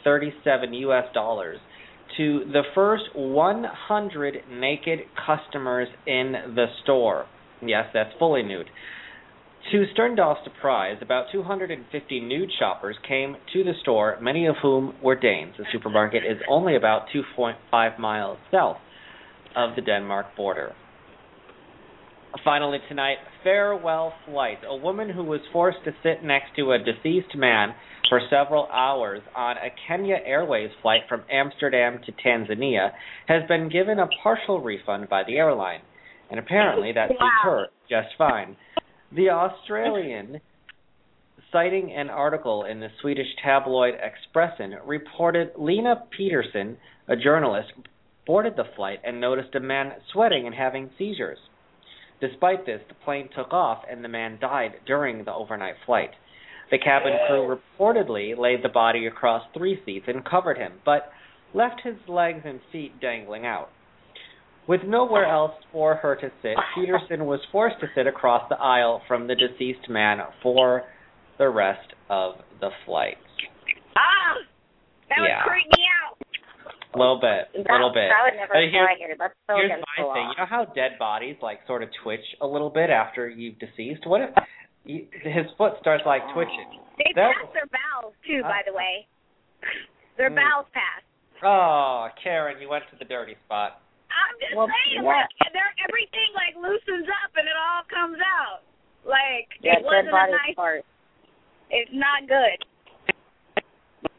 S4: to the first 100 naked customers in the store. Yes, that's fully nude. To Sterndorf's surprise, about 250 nude shoppers came to the store, many of whom were Danes. The supermarket is only about 2.5 miles south of the Denmark border. Finally tonight, farewell flight. A woman who was forced to sit next to a deceased man for several hours on a Kenya Airways flight from Amsterdam to Tanzania has been given a partial refund by the airline. And apparently that suits her just fine. The Australian, citing an article in the Swedish tabloid Expressen, reported Lena Peterson, a journalist, boarded the flight and noticed a man sweating and having seizures. Despite this, the plane took off and the man died during the overnight flight. The cabin crew reportedly laid the body across 3 seats and covered him, but left his legs and feet dangling out. With nowhere else for her to sit, Peterson was forced to sit across the aisle from the deceased man for the rest of the flight.
S2: Ah! That would creep me out.
S4: A little bit.
S2: I would never fly here. That's so
S4: here's
S2: against
S4: my
S2: the law.
S4: thing. You know how dead bodies sort of twitch a little bit after you've deceased? What if his foot starts twitching?
S1: They pass their bowels too, by the way. Their bowels pass.
S4: Oh, Karen, you went to the dirty spot.
S1: I'm just saying, everything loosens up and it all comes out. It wasn't a nice part. It's not good.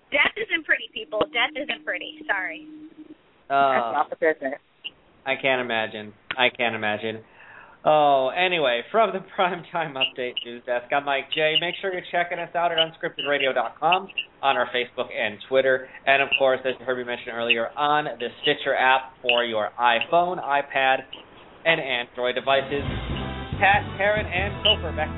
S1: Death isn't pretty, people. Death isn't pretty. Sorry.
S2: That's not the business.
S4: I can't imagine. Oh, anyway, from the Primetime Update News Desk, I'm Mike J. Make sure you're checking us out at unscriptedradio.com, on our Facebook and Twitter, and, of course, as you heard me mention earlier, on the Stitcher app for your iPhone, iPad, and Android devices. Pat, Karen, and Topher, back.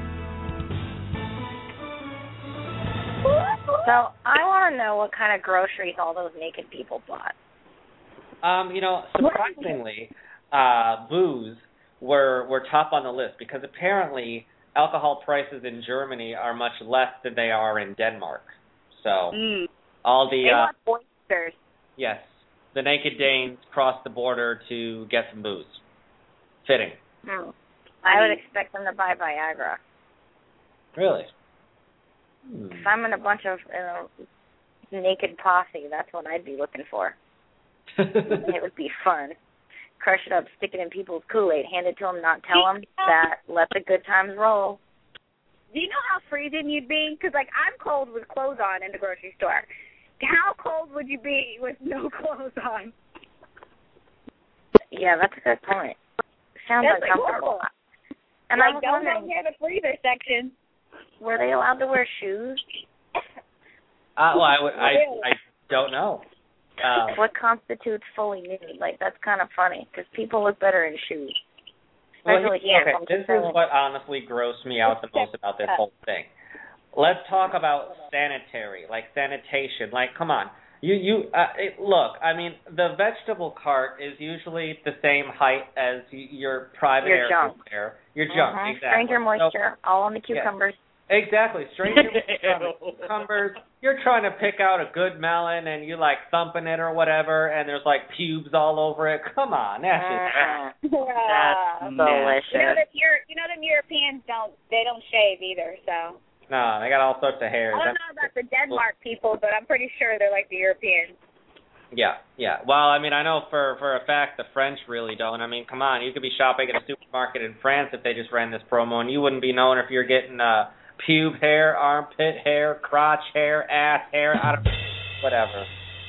S2: So I want to know what kind of groceries all those naked people bought.
S4: Surprisingly, booze were top on the list because apparently alcohol prices in Germany are much less than they are in Denmark. So all the
S1: they want oysters.
S4: Yes, the naked Danes crossed the border to get some booze. Fitting.
S2: I would expect them to buy Viagra.
S4: Really?
S2: If I'm in a bunch of naked posse, that's what I'd be looking for. It would be fun. Crush it up, stick it in people's Kool-Aid, hand it to them, not tell them that, let the good times roll.
S1: Do you know how freezing you'd be? Because, like, I'm cold with clothes on in the grocery store. How cold would you be with no clothes on?
S2: Yeah, that's a good point. Sounds uncomfortable. And
S1: like,
S2: I was
S1: don't
S2: wondering,
S1: go near the freezer section.
S2: Were they allowed to wear shoes?
S4: I don't know.
S2: What constitutes fully nude? Like, that's kind of funny, because people look better in shoes. Especially here.
S4: Okay, this is what honestly grossed me out the most about this whole thing. Let's talk about sanitary, like sanitation. Like, come on. Look, I mean, the vegetable cart is usually the same height as your private
S2: Your junk.
S4: There. Your junk, exactly.
S2: Stranger moisture, all on the cucumbers.
S4: Yeah. Exactly. Stranger cucumbers. You're trying to pick out a good melon and you like thumping it or whatever, and there's like pubes all over it. Come on, that's just
S2: that's delicious.
S1: You know them Europeans don't shave either, so.
S4: No, they got all sorts of hairs.
S1: I don't know about the Denmark people, but I'm pretty sure they're like the Europeans.
S4: Yeah. Well, I mean, I know for a fact the French really don't. I mean, come on, you could be shopping at a supermarket in France if they just ran this promo, and you wouldn't be knowing if you're getting pube hair, armpit hair, crotch hair, ass hair, I don't whatever.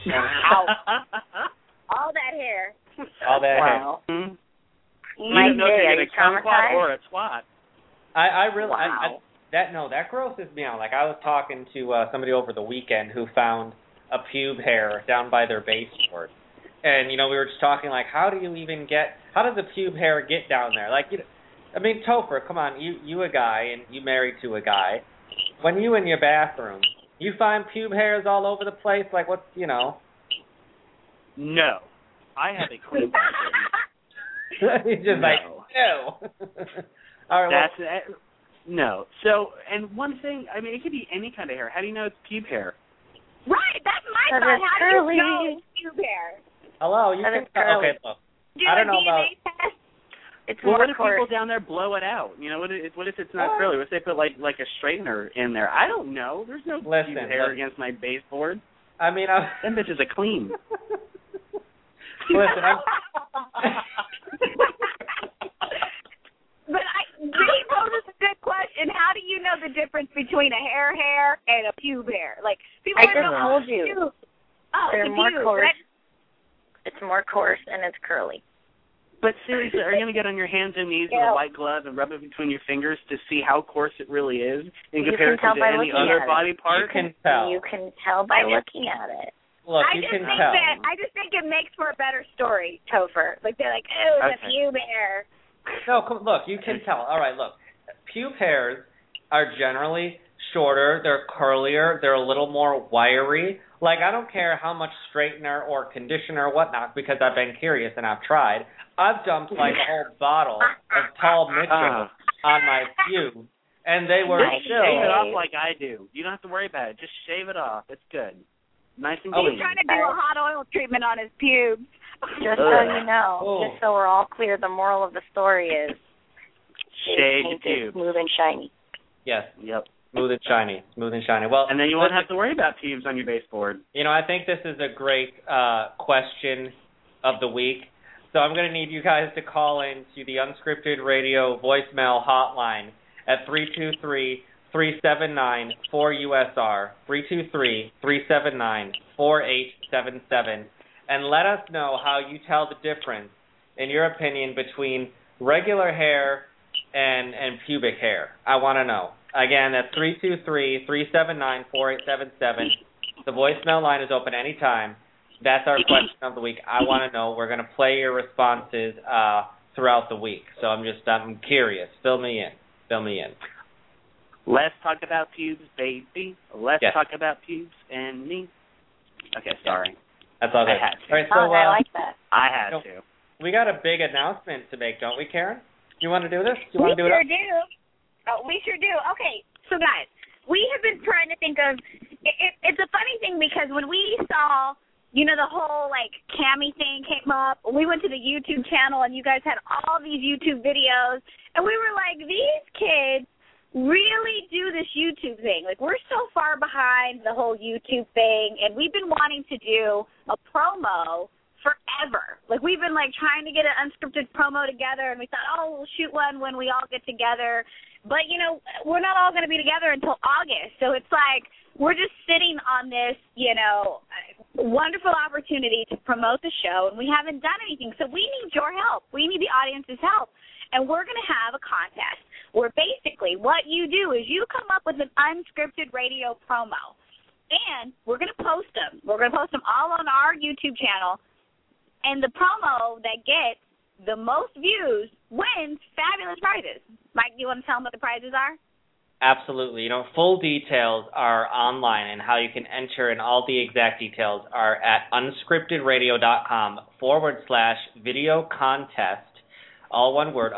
S1: All that hair.
S4: All that
S2: wow.
S4: hair.
S3: Mm-hmm. You don't know if you're getting a kumquat or a twat.
S4: I really,
S2: wow.
S4: that grosses me out. Like, I was talking to somebody over the weekend who found a pube hair down by their baseboard. And, we were just talking, like, how does a pube hair get down there? Like, I mean, Topher, come on, you a guy, and you married to a guy. When you in your bathroom, you find pube hairs all over the place, like, what's,
S3: No. I have a clean bathroom.
S4: He's just like, no. All right,
S3: no. So, and one thing, I mean, it could be any kind of hair. How do you know it's pube hair?
S1: Right, that's my thought. How do you know it's pube hair?
S4: Hello, you can tell. Okay, look. I don't know about.
S1: Test?
S2: It's
S3: well,
S2: more
S3: what if people down there blow it out? What if it's not curly? What if they put like a straightener in there? I don't know. There's no pube hair against my baseboard.
S4: I mean,
S3: them bitches are clean.
S4: Listen,
S1: But he poses a good question. How do you know the difference between a hair and a pube hair? Like, people
S2: I just told you. They're more coarse. It's more coarse and it's curly.
S3: But seriously, are you going to get on your hands and knees with a white glove and rub it between your fingers to see how coarse it really is in comparison to any other body part?
S4: You can tell.
S2: You can tell by looking at it.
S4: Look, you can tell.
S1: I just think it makes for a better story, Topher. Like, they're like, oh, it's a pube hair.
S4: No, look, you can tell. All right, look. Pube hairs are generally shorter, they're curlier, they're a little more wiry. Like, I don't care how much straightener or conditioner or whatnot, because I've been curious and I've tried. I've dumped like a whole bottle of Tall Mitchell on my pubes, and they were still...
S3: Shave it off like I do. You don't have to worry about it. Just shave it off. It's good. Nice and clean.
S1: He's trying to do a hot oil treatment on his pubes.
S2: Just so you know, just so we're all clear, the moral of the story is
S3: shave your pubes.
S2: Smooth and shiny.
S4: Yes. Yep. Smooth and shiny. Smooth and shiny. Well,
S3: and then you won't have to worry about pubes on your baseboard.
S4: I think this is a great question of the week. So I'm going to need you guys to call in to the Unscripted Radio voicemail hotline at 323-379-4USR, 323-379-4877, and let us know how you tell the difference, in your opinion, between regular hair and pubic hair. I want to know. Again, that's 323-379-4877. The voicemail line is open anytime. That's our question of the week. I want to know. We're going to play your responses throughout the week. So I'm curious. Fill me in.
S3: Let's talk about pubes, baby. Let's talk about pubes and me. Okay, sorry.
S4: That's all good.
S3: I had to.
S4: All right, so,
S2: I like that.
S3: I had to.
S4: We got a big announcement to make, don't we, Karen? You want to do this?
S1: We sure do. Oh, we sure do. Okay, so guys, we have been trying to think of. It's a funny thing because when we saw, the whole Cammy thing came up, we went to the YouTube channel and you guys had all these YouTube videos, and we were like, these kids really do this YouTube thing. We're so far behind the whole YouTube thing, and we've been wanting to do a promo forever. We've been trying to get an unscripted promo together, and we thought, we'll shoot one when we all get together. But, we're not all going to be together until August. So it's we're just sitting on this, wonderful opportunity to promote the show, and we haven't done anything. So we need your help. We need the audience's help. And we're going to have a contest where basically what you do is you come up with an unscripted radio promo, and we're going to post them. We're going to post them all on our YouTube channel. And the promo that gets the most views wins fabulous prizes. Mike, do you want to tell them what the prizes are?
S4: Absolutely. Full details are online, and how you can enter and all the exact details are at unscriptedradio.com/video contest. All one word,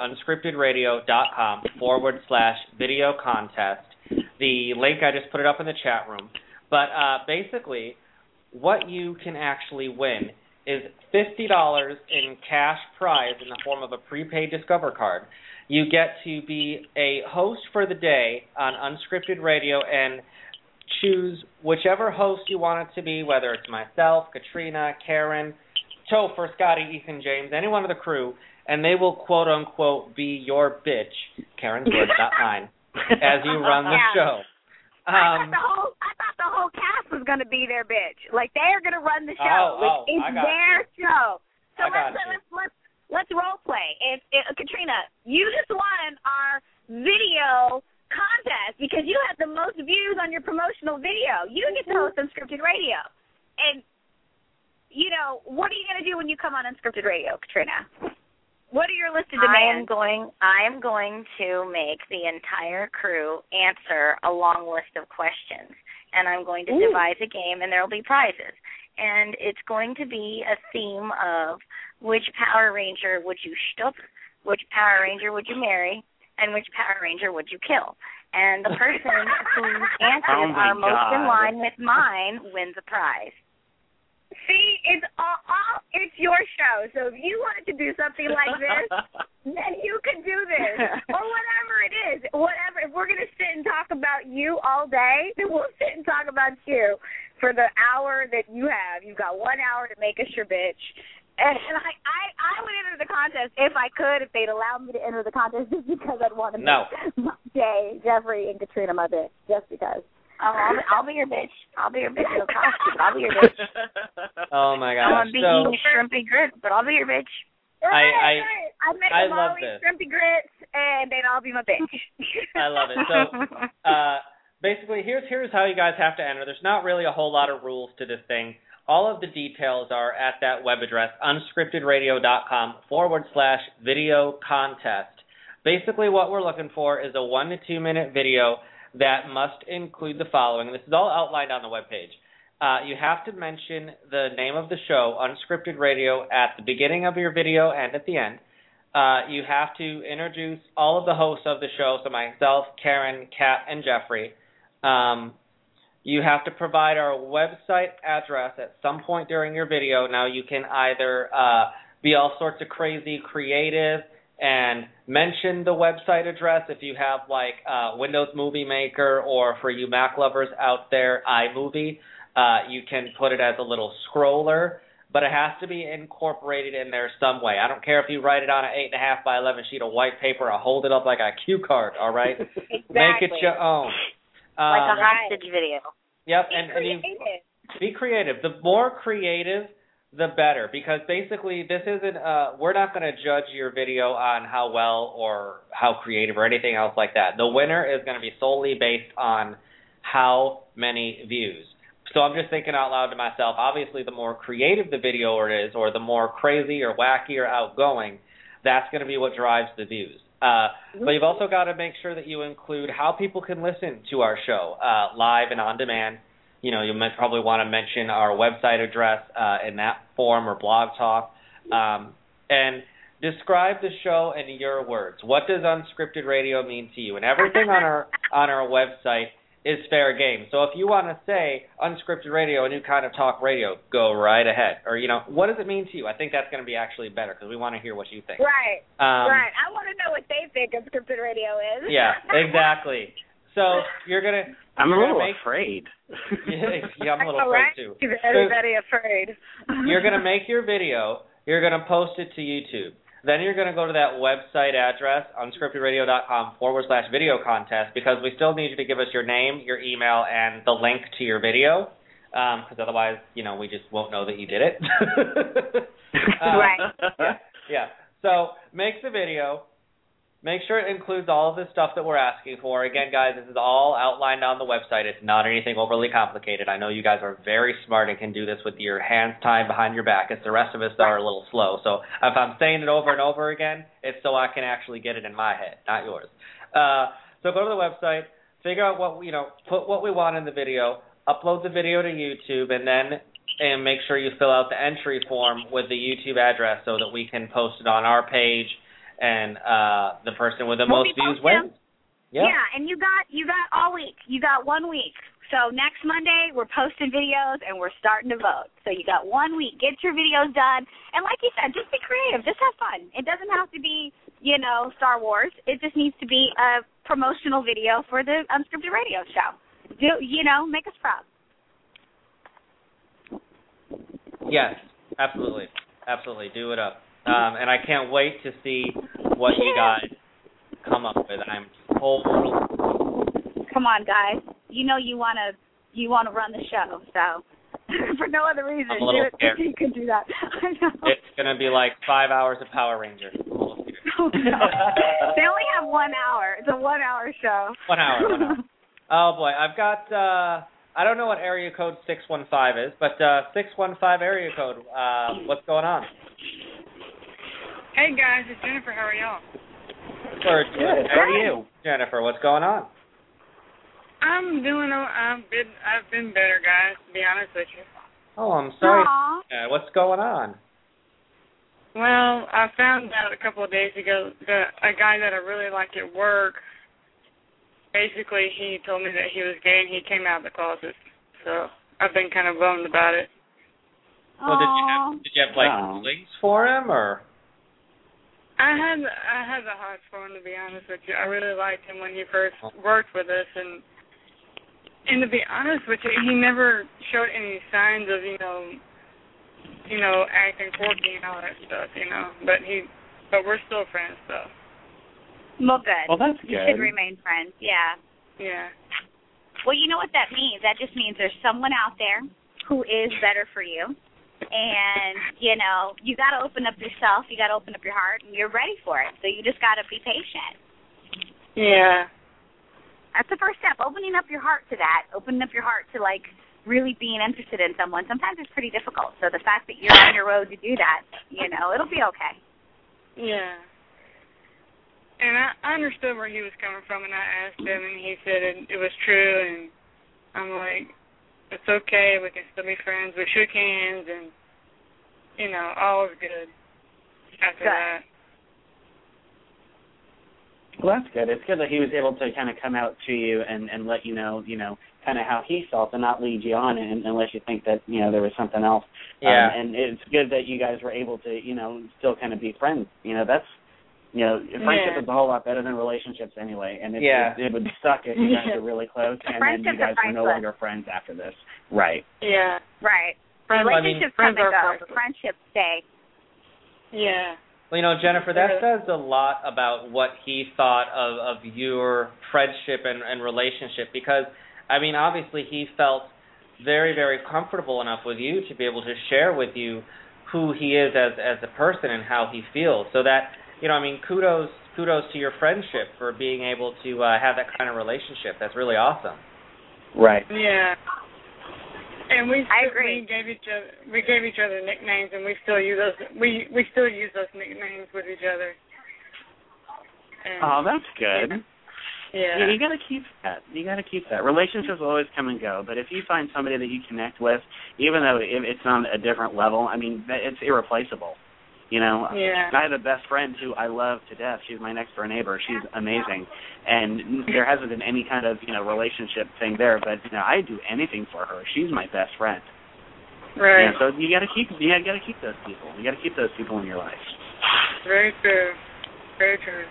S4: unscriptedradio.com/video contest. The link, I just put it up in the chat room. But basically, what you can actually win is $50 in cash prize in the form of a prepaid Discover card. You get to be a host for the day on Unscripted Radio and choose whichever host you want it to be, whether it's myself, Katrina, Karen, Topher, Scotty, Ethan, James, any one of the crew, and they will quote-unquote be your bitch, Karen's words, not mine, as you run the show.
S1: I thought the whole cast was going to be their bitch. They're going to run the show. It's their show. So let's role play. Katrina, you just won our video contest because you had the most views on your promotional video. You get to host Unscripted Radio. And, what are you going to do when you come on Unscripted Radio, Katrina? What are your listed demands?
S2: I am going to make the entire crew answer a long list of questions, and I'm going to devise a game, and there will be prizes. And it's going to be a theme of which Power Ranger would you shtup, which Power Ranger would you marry, and which Power Ranger would you kill. And the person whose answers are most in line with mine wins a prize.
S1: See, it's your show. So if you wanted to do something like this, then you can do this. Or whatever it is. Whatever. If we're going to sit and talk about you all day, then we'll sit and talk about you for the hour that you have. You've got 1 hour to make us your bitch. And I would enter the contest if I could, if they'd allow me to enter the contest, just because I'd want to make Jeffrey, and Katrina my bitch, just because.
S2: Oh, I'll be your bitch. I'll be your bitch. No costume. I'll be your bitch.
S4: Oh my gosh!
S2: I'm gonna be eating shrimpy grits, but I'll be your bitch.
S1: I'd make them all eat
S4: this.
S1: shrimpy grits, and they'd all be my bitch.
S4: I love it. So, basically, here's how you guys have to enter. There's not really a whole lot of rules to this thing. All of the details are at that web address, unscriptedradio.com/video contest. Basically, what we're looking for is a 1 to 2 minute video that must include the following. This is all outlined on the webpage. You have to mention the name of the show, Unscripted Radio, at the beginning of your video and at the end. You have to introduce all of the hosts of the show, so myself, Karen, Kat, and Jeffrey. You have to provide our website address at some point during your video. Now, you can either be all sorts of crazy creative and mention the website address if you have Windows Movie Maker, or for you Mac lovers out there, iMovie. You can put it as a little scroller, but it has to be incorporated in there some way. I don't care if you write it on an 8.5 by 11 sheet of white paper or hold it up like a cue card, all right?
S2: Exactly.
S4: Make it your own.
S2: Like a hostage video.
S4: Yep, and you be creative. The more creative, the better, because basically this isn't we're not going to judge your video on how well or how creative or anything else like that. The winner is going to be solely based on how many views. So I'm just thinking out loud to myself, obviously the more creative the video is, or the more crazy or wacky or outgoing, that's going to be what drives the views. But you've also got to make sure that you include how people can listen to our show, live and on demand. You know, you might probably want to mention our website address in that form or Blog Talk. And describe the show in your words. What does unscripted radio mean to you? And everything on our website is fair game. So if you want to say unscripted radio, a new kind of talk radio, go right ahead. Or, you know, what does it mean to you? I think that's going to be actually better because we want to hear what you think.
S1: Right. Right. I want to know what they think unscripted radio is.
S4: Yeah, exactly. So you're going to...
S3: I'm a little afraid.
S4: Yeah, I'm a little afraid too.
S1: Very, very afraid.
S4: You're going to make your video. You're going to post it to YouTube. Then you're going to go to that website address, unscriptedradio.com/video contest, because we still need you to give us your name, your email, and the link to your video, because otherwise, you know, we just won't know that you did it.
S1: Right.
S4: Yeah. So make the video. Make sure it includes all of the stuff that we're asking for. Again, guys, this is all outlined on the website. It's not anything overly complicated. I know you guys are very smart and can do this with your hands tied behind your back. It's the rest of us that are a little slow. So if I'm saying it over and over again, it's so I can actually get it in my head, not yours. So go to the website, figure out what, you know, put what we want in the video, upload the video to YouTube, and make sure you fill out the entry form with the YouTube address so that we can post it on our page. And the person with the most views wins.
S1: Yeah, and you got all week. You got 1 week. So next Monday, we're posting videos, and we're starting to vote. So you got 1 week. Get your videos done. And like you said, just be creative. Just have fun. It doesn't have to be, you know, Star Wars. It just needs to be a promotional video for the Unscripted Radio show. Make us proud.
S4: Yes, absolutely. Absolutely. Do it up. And I can't wait to see what you guys come up with. I'm totally...
S1: Come on, guys. You know you want to run the show, so for no other reason,
S4: I'm a little scared.
S1: You can do that. I know.
S4: It's going to be like 5 hours of Power Rangers. I'm a little scared.
S1: Oh, no. They only have 1 hour. It's a 1 hour show.
S4: 1 hour. Oh, boy. I've got... I don't know what area code 615 is, but 615 area code, what's going on?
S7: Hey guys, it's Jennifer. How are y'all?
S4: Good. How are you, Jennifer? What's going on?
S7: I'm doing. I've been better, guys. To be honest with you.
S4: Oh, I'm sorry.
S1: Aww.
S4: What's going on?
S7: Well, I found out a couple of days ago that a guy that I really liked at work. Basically, he told me that he was gay and he came out of the closet. So I've been kind of bummed about it.
S4: Well, did you have like feelings for him or?
S7: I had the heart for him, to be honest with you. I really liked him when he first worked with us, and to be honest with you, he never showed any signs of acting quirky and all that stuff, But we're still friends, though.
S1: Well, good.
S3: Well, that's good.
S1: You should remain friends. Yeah.
S7: Yeah.
S1: Well, you know what that means? That just means there's someone out there who is better for you. And, you got to open up yourself. You got to open up your heart, and you're ready for it. So you just got to be patient.
S7: Yeah.
S1: That's the first step, opening up your heart to that, opening up your heart to, really being interested in someone. Sometimes it's pretty difficult. So the fact that you're on your road to do that, it'll be okay.
S7: Yeah. And I understood where he was coming from, and I asked him, and he said it was true, and I'm like, it's okay, we can still be friends. We shook hands, and, all was good after that.
S3: Well, that's good. It's good that he was able to kind of come out to you and let you know, kind of how he felt and not lead you on unless you think that, there was something else.
S4: Yeah.
S3: And it's good that you guys were able to, still kind of be friends. That's... friendship is a whole lot better than relationships anyway, and it would suck if you guys were really close and then you guys were no longer friends after this. Right.
S7: Yeah.
S1: Right. Relationships
S7: friends
S1: come and
S7: are
S1: go. Friendships stay.
S7: Yeah.
S4: Well, Jennifer, that says a lot about what he thought of your friendship and relationship because, obviously he felt very, very comfortable enough with you to be able to share with you who he is as a person and how he feels. So that, kudos to your friendship for being able to have that kind of relationship. That's really awesome.
S3: Right.
S7: Yeah. And
S1: I agree.
S7: We gave each other nicknames, and we still use those. We still use those nicknames with each other. And,
S3: oh, that's good.
S7: Yeah.
S3: You got to keep that. You got to keep that. Relationships will always come and go, but if you find somebody that you connect with, even though it's on a different level, it's irreplaceable.
S7: Yeah.
S3: I have a best friend who I love to death. She's my next door neighbor. She's amazing, and there hasn't been any kind of relationship thing there. But I do anything for her. She's my best friend.
S7: Right.
S3: So you got to keep those people. You got to keep those people in your life.
S7: Very true. Very true.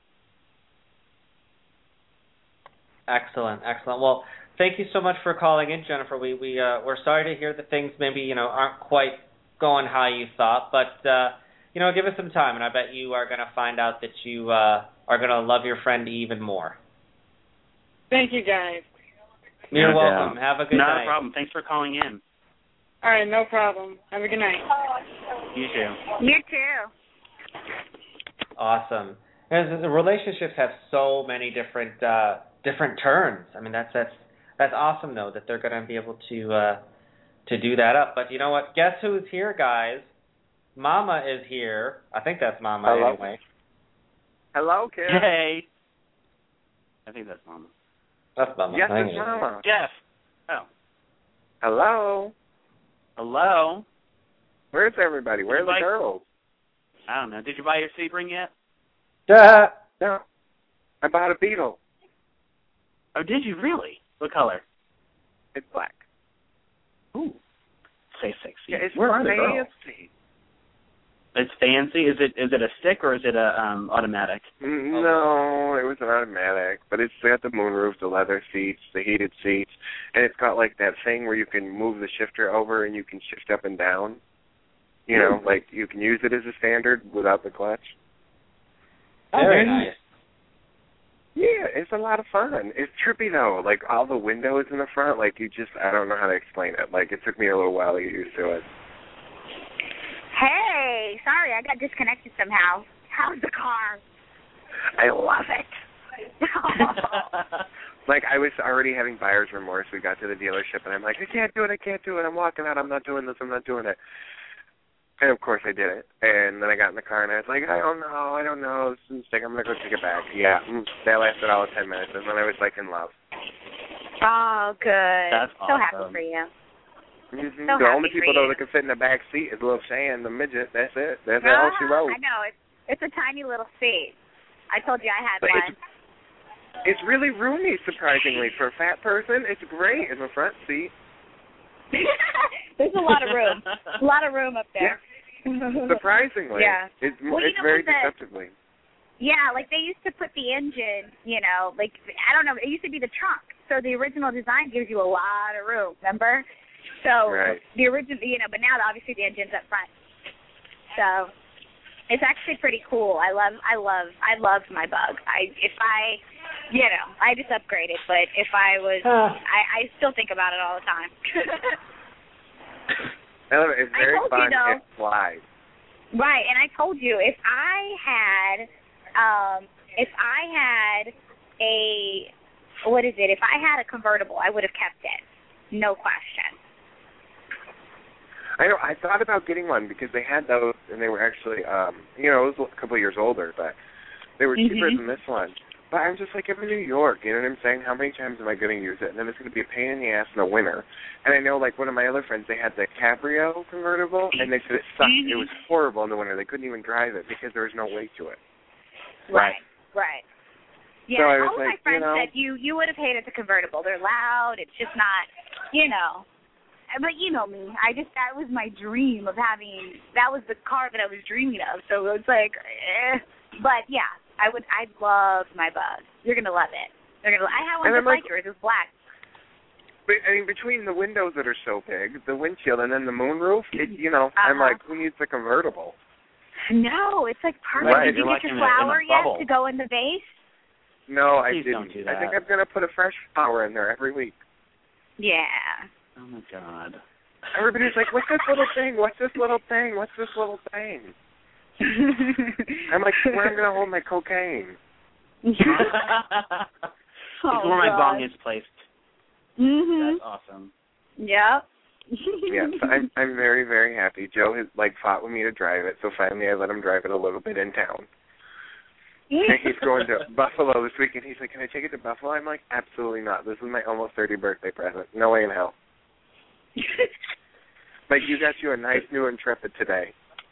S4: Excellent. Well, thank you so much for calling in, Jennifer. We're sorry to hear that things maybe aren't quite going how you thought, but give us some time, and I bet you are going to find out that you are going to love your friend even more.
S7: Thank you, guys.
S4: You're welcome. Have a good night.
S3: Not a problem. Thanks for calling in.
S7: All right, no problem. Have a good night.
S3: You too.
S1: You too.
S4: Awesome. Because the relationships have so many different turns. That's awesome though that they're going to be able to do that up. But you know what? Guess who's here, guys? Mama is here. I think that's Mama.
S8: Hello.
S4: Anyway.
S8: Hello, kid.
S3: Hey. I think that's Mama.
S4: That's Mama.
S8: Yes, it's Mama.
S3: Jeff. Oh.
S8: Hello.
S3: Hello.
S8: Where's everybody? Where's the girls?
S3: I don't know. Did you buy your Sebring yet?
S8: No. I bought a Beetle.
S3: Oh, did you really? What color?
S8: It's black.
S3: Ooh. Say sexy.
S8: Yeah, it's
S3: Where are the girls?
S8: fancy.
S3: It's fancy. Is it a stick or is it a automatic?
S8: No, it was an automatic, but it's got the moonroof, the leather seats, the heated seats, and it's got like that thing where you can move the shifter over and you can shift up and down. Like you can use it as a standard without the clutch.
S4: Oh, very nice.
S8: Yeah, it's a lot of fun. It's trippy though. Like all the windows in the front, like I don't know how to explain it. Like it took me a little while to get used to it.
S1: Hey, sorry, I got disconnected somehow. How's the car?
S8: I love it. Like I was already having buyer's remorse. We got to the dealership and I'm like, I can't do it. I'm walking out. I'm not doing this. And of course I did it. And then I got in the car and I was like, I don't know. This is a mistake. I'm going to go take it back. Yeah, that lasted all of 10 minutes. And then I was like in love.
S1: Oh, good.
S3: That's
S1: so
S3: awesome.
S1: happy for you.
S8: Mm-hmm.
S1: So
S8: the only
S1: happy
S8: people
S1: for
S8: though
S1: you.
S8: that can fit in the back seat is little Shan, the midget. That's it. That's all she wrote.
S1: I know. It's a tiny little seat. I told you I had
S8: But
S1: one.
S8: It's really roomy, surprisingly. For a fat person, it's great in the front seat.
S1: There's a lot of room. A lot of room up there.
S8: Yeah. Surprisingly.
S1: Yeah.
S8: It's very deceptively.
S1: Yeah, like they used to put the engine, like, I don't know, it used to be the trunk. So the original design gives you a lot of room, remember? So
S8: right.
S1: The original, but now obviously the engine's up front. So it's actually pretty cool. I love my Bug. I just upgraded, but if I was, I still think about it all the time.
S8: It's very fun. It flies.
S1: Right, and I told you if I had a convertible, I would have kept it, no question.
S8: I know. I thought about getting one because they had those, and they were actually, it was a couple of years older, but they were cheaper than this one. But I'm just like, I'm in New York, you know what I'm saying? How many times am I going to use it? And then it's going to be a pain in the ass in the winter. And I know, like, one of my other friends, they had the Cabrio convertible, and they said it sucked. It was horrible in the winter. They couldn't even drive it because there was no weight to it.
S1: Right. Yeah,
S8: so I was
S1: all of my friends said you would have hated the convertible. They're loud. It's just not, But you know me. That was my dream of having, that was the car that I was dreaming of. So it's like, But yeah. I loved my Bug. You're gonna love it. I had one just like yours. It was black.
S8: But, I mean, between the windows that are so big, the windshield, and then the moonroof, I'm like, who needs a convertible?
S1: No, it's like perfect.
S8: Right,
S1: Did you get your flower yet to go in the vase?
S8: No, I
S3: Please
S8: didn't.
S3: don't do that.
S8: I think I'm going to put a fresh flower in there every week.
S1: Yeah.
S3: Oh, my God.
S8: Everybody's like, what's this little thing? What's this little thing? What's this little thing? I'm like, where I'm going to hold my cocaine.
S3: It's where my bong is placed. That's awesome.
S1: Yep.
S8: Yes, I'm very, very happy. Joe has fought with me to drive it, so finally I let him drive it a little bit in town. And he's going to Buffalo this weekend. He's like, can I take it to Buffalo? I'm like, absolutely not. This is my almost 30 birthday present. No way in hell. You got you a nice new Intrepid today.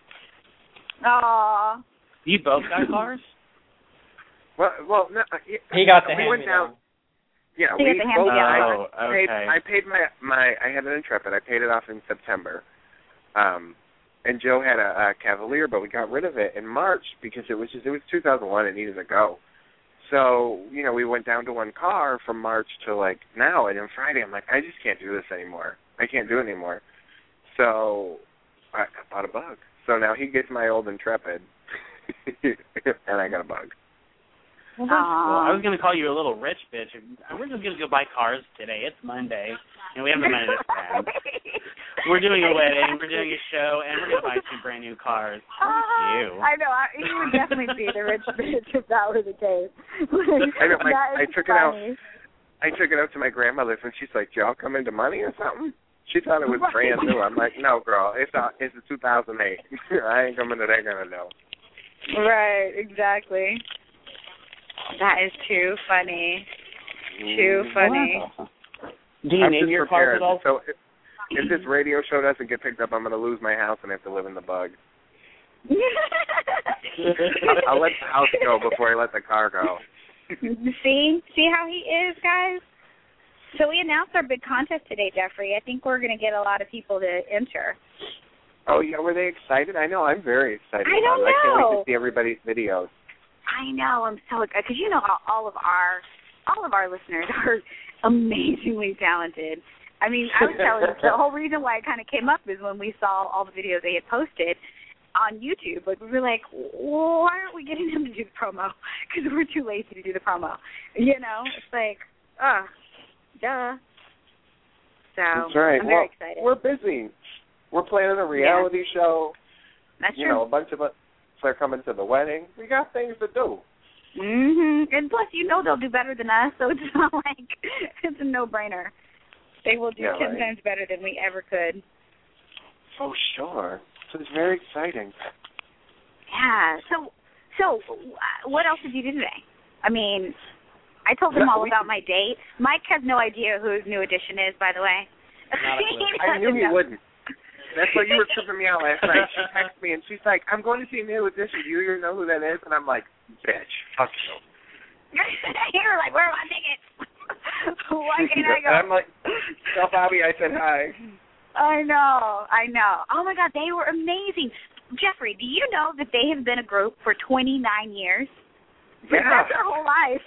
S1: Aww.
S3: You both got cars?
S8: Well, no.
S4: He got the
S8: we went down. Yeah,
S1: we both.
S8: I paid my. I had an Intrepid. I paid it off in September. And Joe had a Cavalier, but we got rid of it in March because it was 2001. It needed to go. So we went down to one car from March to now, and then Friday I'm like, I just can't do this anymore. I can't do it anymore. So I bought a Bug. So now he gets my old Intrepid, and I got a Bug.
S3: Well, I was going to call you a little rich bitch. We're just going to go buy cars today. It's Monday, and we haven't the money to spend. We're doing a wedding, we're doing a show, and we're going to buy 2 brand new cars. You.
S1: I know. You would definitely be the rich bitch if that were the case.
S8: I know. I took it out. I took it out to my grandmother's, and she's like, "Y'all come into money or something?" She thought it was brand new. I'm like, "No, girl. It's a 2008. I ain't coming to that kind of dough."
S1: Right. Exactly. That is too funny. Too funny.
S3: Wow. Do you name your cars at all?
S8: So if this radio show doesn't get picked up, I'm going to lose my house and have to live in the Bug. I'll let the house go before I let the car go.
S1: See how he is, guys? So we announced our big contest today, Jeffrey. I think we're going to get a lot of people to enter.
S8: Oh, yeah, were they excited? I know, I'm very excited.
S1: I don't know.
S8: I can't wait to see everybody's videos.
S1: I know, I'm so excited because all of our listeners are amazingly talented. I mean, I was telling you, the whole reason why it kind of came up is when we saw all the videos they had posted on YouTube. We were like, why aren't we getting them to do the promo? Because we're too lazy to do the promo. It's like, duh. So
S8: that's right.
S1: I'm very excited.
S8: We're busy. We're planning a reality show.
S1: That's true.
S8: A bunch of us are coming to the wedding. We got things to do.
S1: And plus, they'll do better than us, so it's not like it's a no-brainer. They will do 10 times better than we ever could.
S8: Oh, sure. So it's very exciting.
S1: Yeah. So what else did you do today? I mean, I told them all about my date. Mike has no idea who New Edition is, by the way.
S8: I knew he wouldn't. That's why you were tripping me out last night. She texted me, and she's like, I'm going to see New Edition. Do you know who that is? And I'm like, bitch, fuck you.
S1: You were like, where are my tickets? Why can't I go?
S8: And I'm like, tell Bobby I said hi.
S1: I know. Oh, my God, they were amazing. Jeffrey, do you know that they have been a group for 29 years?
S8: Yeah.
S1: That's their whole life.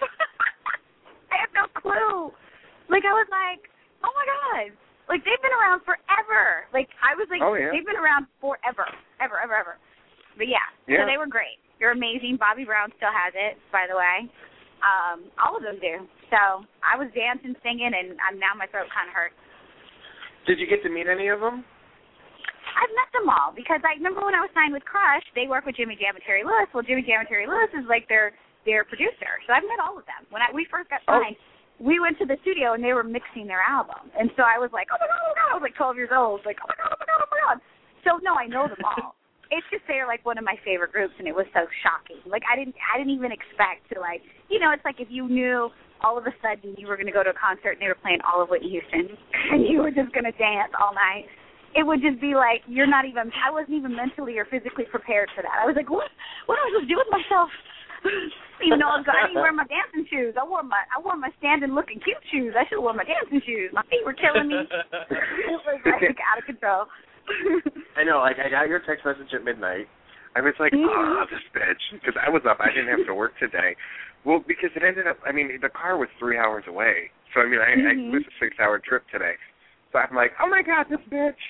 S1: I have no clue. I was like, oh, my God. They've been around forever. I was like, they've been around forever. Ever. But, yeah, so they were great. You're amazing. Bobby Brown still has it, by the way. All of them do. So I was dancing, singing, and now my throat kind of hurts.
S8: Did you get to meet any of them?
S1: I've met them all because I remember when I was signed with Crush, they work with Jimmy Jam and Terry Lewis. Well, Jimmy Jam and Terry Lewis is their producer. So I've met all of them. When we first got signed, we went to the studio and they were mixing their album. And so I was like, oh my God. I was like 12 years old. Like, oh my God. So no, I know them all. It's just they're one of my favorite groups, and it was so shocking. I didn't even expect to it's like if you knew all of a sudden you were going to go to a concert and they were playing all of Whitney Houston and you were just going to dance all night. It would just be like I wasn't even mentally or physically prepared for that. I was like, what am I supposed to do with myself? Even though I didn't wear my dancing shoes. I wore my standing looking cute shoes. I should have worn my dancing shoes. My feet were killing me. It was out of control.
S8: I know, I got your text message at midnight. I was like, oh, this bitch, because I was up. I didn't have to work today. Well, because it ended up, I mean, the car was 3 hours away. So, I mean, it was a 6-hour trip today. So I'm like, oh, my God, this bitch.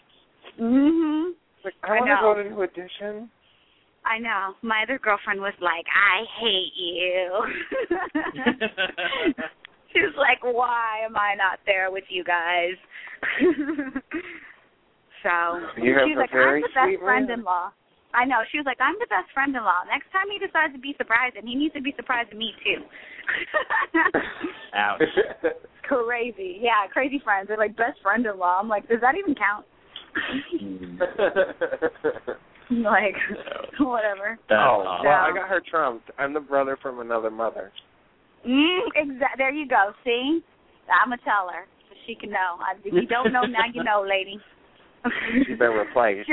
S8: Like, I want to go to New Edition.
S1: I know. My other girlfriend was like, I hate you. She was like, why am I not there with you guys? So she was like, I'm the best friend-in-law. I know. She was like, I'm the best friend-in-law. Next time he decides to be surprised, and he needs to be surprised at me, too.
S3: Ouch.
S1: Crazy. Yeah, crazy friends. They're like, best friend-in-law. I'm like, does that even count? Like, whatever.
S8: Well, I got her trumped. I'm the brother from another mother.
S1: There you go. See? I'm going to tell her so she can know. If you don't know, now you know, lady.
S8: She's been replaced.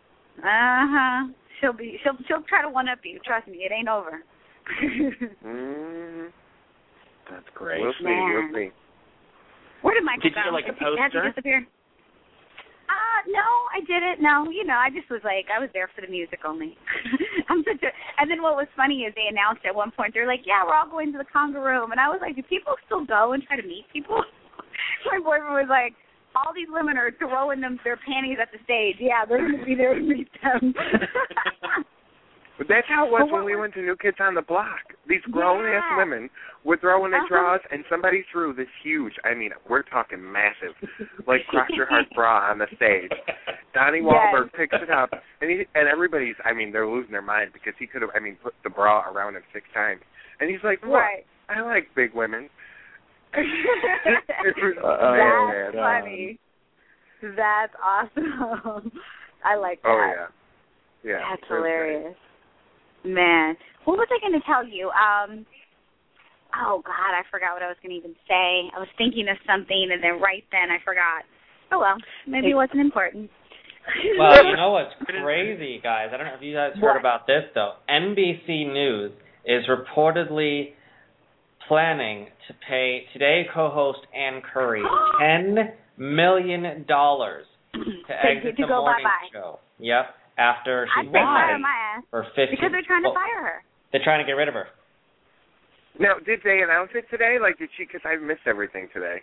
S1: She'll try to one-up you. Trust me, it ain't over.
S3: That's great.
S8: We'll see.
S1: Where did Michael
S3: go? Did you get like a poster?
S1: Has he disappeared? No, I didn't. No, I just was like, I was there for the music only. And then what was funny is they announced at one point, they're like, yeah, we're all going to the conga room. And I was like, do people still go and try to meet people? My boyfriend was like, all these women are throwing their panties at the stage. Yeah, they're going to be there to meet them.
S8: But that's how it was when we went to New Kids on the Block. These grown-ass women were throwing their draws, and somebody threw this huge, I mean, we're talking massive, like cross-your-heart bra on the stage. Donnie Wahlberg picks it up, and everybody's, I mean, they're losing their mind because he could have, put the bra around him 6 times. And he's like, look, I like big women.
S1: That's funny. That's awesome. I like that.
S8: Oh, yeah.
S1: That's hilarious. Man. What was I going to tell you? Oh, God, I forgot what I was going to even say. I was thinking of something, and then right then I forgot. Oh, well, maybe it wasn't important.
S4: Well, you know what's crazy, guys? I don't know if you guys heard about this, though. NBC News is reportedly planning to pay Today co-host Ann Curry $10 million to exit the morning show. Yep. After she died for 50.
S1: Because they're trying to fire her.
S4: They're trying to get rid of her.
S8: Now, did they announce it today? Like, did she? Because I missed everything today.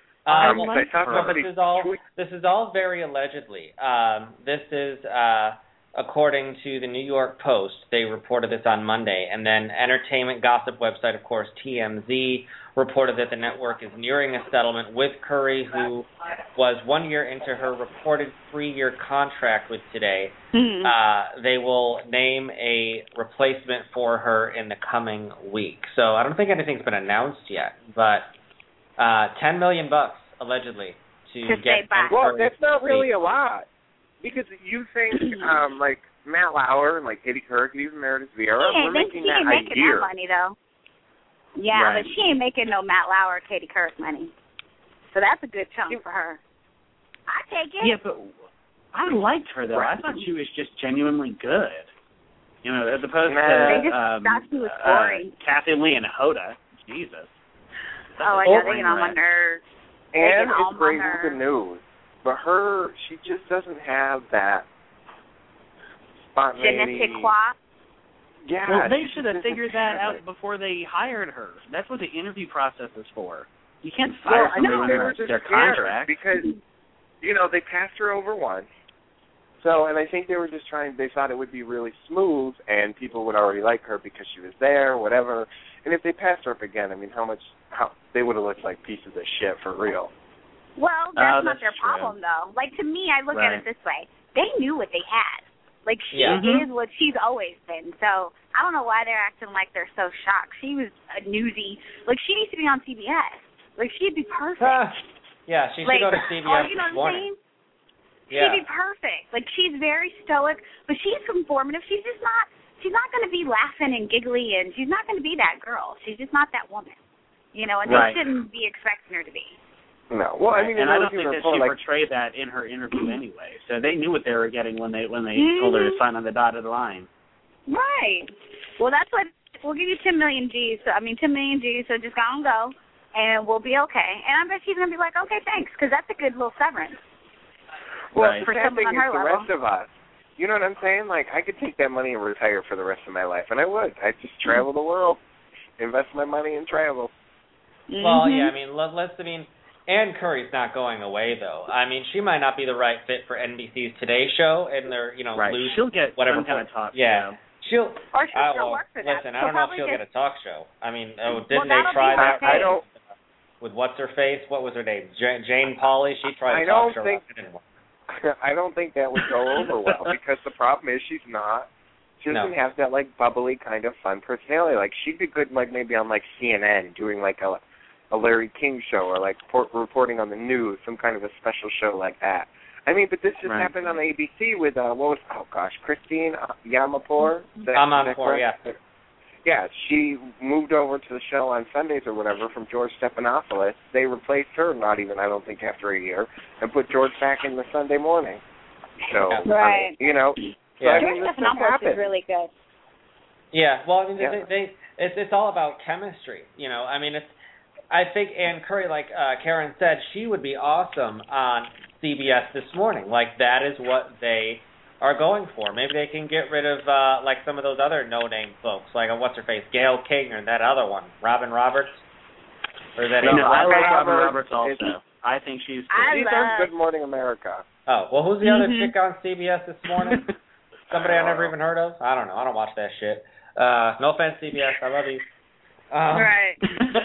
S4: This is all very allegedly. This is according to the New York Post. They reported this on Monday, and then entertainment gossip website, of course, TMZ, reported that the network is nearing a settlement with Curry, who was 1 year into her reported 3-year contract with Today. They will name a replacement for her in the coming week. So I don't think anything's been announced yet, but $10 million allegedly to get.
S8: Well, that's not really a lot, because you think like Matt Lauer and like Katie Couric and even Meredith Vieira, we're making that a year.
S1: That money though. Yeah, but she ain't making no Matt Lauer or Katie Couric money. So that's a good chunk for her. I take it.
S3: Yeah, but I liked her though. I thought she was just genuinely good. As opposed to
S1: they just thought she was boring.
S3: Kathy Lee and Hoda. Jesus.
S1: I know, they get on my nerves.
S8: And it's breaking the news. But she just doesn't have that spontaneity.
S1: Je ne sais quoi.
S8: Yeah.
S3: Well, they should have figured that out before they hired her. That's what the interview process is for. You can't fire somebody under their contract.
S8: Because, they passed her over once. So, and I think they were just they thought it would be really smooth and people would already like her because she was there, whatever. And if they passed her up again, how they would have looked like pieces of shit for real.
S1: Well, that's not their problem, though. Like, to me, I look at it this way. They knew what they had. Like, she is what she's always been. So I don't know why they're acting like they're so shocked. She was a newsie. Like, she needs to be on CBS. Like, she'd be perfect.
S4: Yeah, she should go to CBS
S1: you know
S4: this
S1: what I'm
S4: morning.
S1: saying? She'd be perfect. Like, she's very stoic, but she's informative. She's not going to be laughing and giggly, and she's not going to be that girl. She's just not that woman. And they shouldn't be expecting her to be.
S8: No. Well, I
S3: don't think that she portrayed that in her interview anyway. So they knew what they were getting when they told her to sign on the dotted line.
S1: Right. Well, that's what we'll give you 10 million G's. So just go and go, and we'll be okay. And I bet she's gonna be like, okay, thanks, because that's a good little severance.
S8: Well,
S1: for someone on her
S8: the
S1: level.
S8: rest of us, You know what I'm saying? Like, I could take that money and retire for the rest of my life, and I would. I'd just travel the world, invest my money and travel.
S4: Well, yeah, I mean, Ann Curry's not going away, though. I mean, she might not be the right fit for NBC's Today Show, and they're,
S3: right. She'll get
S4: whatever
S3: some kind of talk
S4: show.
S1: She'll still work for that.
S4: Listen, I don't know if she'll get a talk show. I mean, didn't
S1: they
S4: try that?
S8: I don't.
S4: With what's her face? What was her name? Jane Pauley. She tried a talk show.
S8: I don't think that would go over well because the problem is she doesn't have that like bubbly kind of fun personality. Like she'd be good like maybe on like CNN doing like a Larry King show or like reporting on the news, some kind of a special show like that. I mean, but this just happened on ABC with Christine Amanpour.
S4: Amanpour, yeah.
S8: Yeah, she moved over to the show on Sundays or whatever from George Stephanopoulos. They replaced her, not even, I don't think, after a year, and put George back in the Sunday morning. So,
S1: right.
S8: you know,
S1: George Stephanopoulos is really good.
S4: Yeah, well, I mean, it's all about chemistry. You know, I mean, I think Ann Curry, like Karen said, she would be awesome on CBS This Morning. Like, that is what they are going for. Maybe they can get rid of like some of those other no-name folks, like what's her face, Gayle King, or that other one, Robin Roberts. Or that
S3: I like Robin Roberts also. I think she's
S8: on Good Morning America.
S4: Oh, well, who's the other chick on CBS This Morning? Somebody I never even heard of. I don't know. I don't watch that shit. No offense, CBS. I love you.
S1: Right.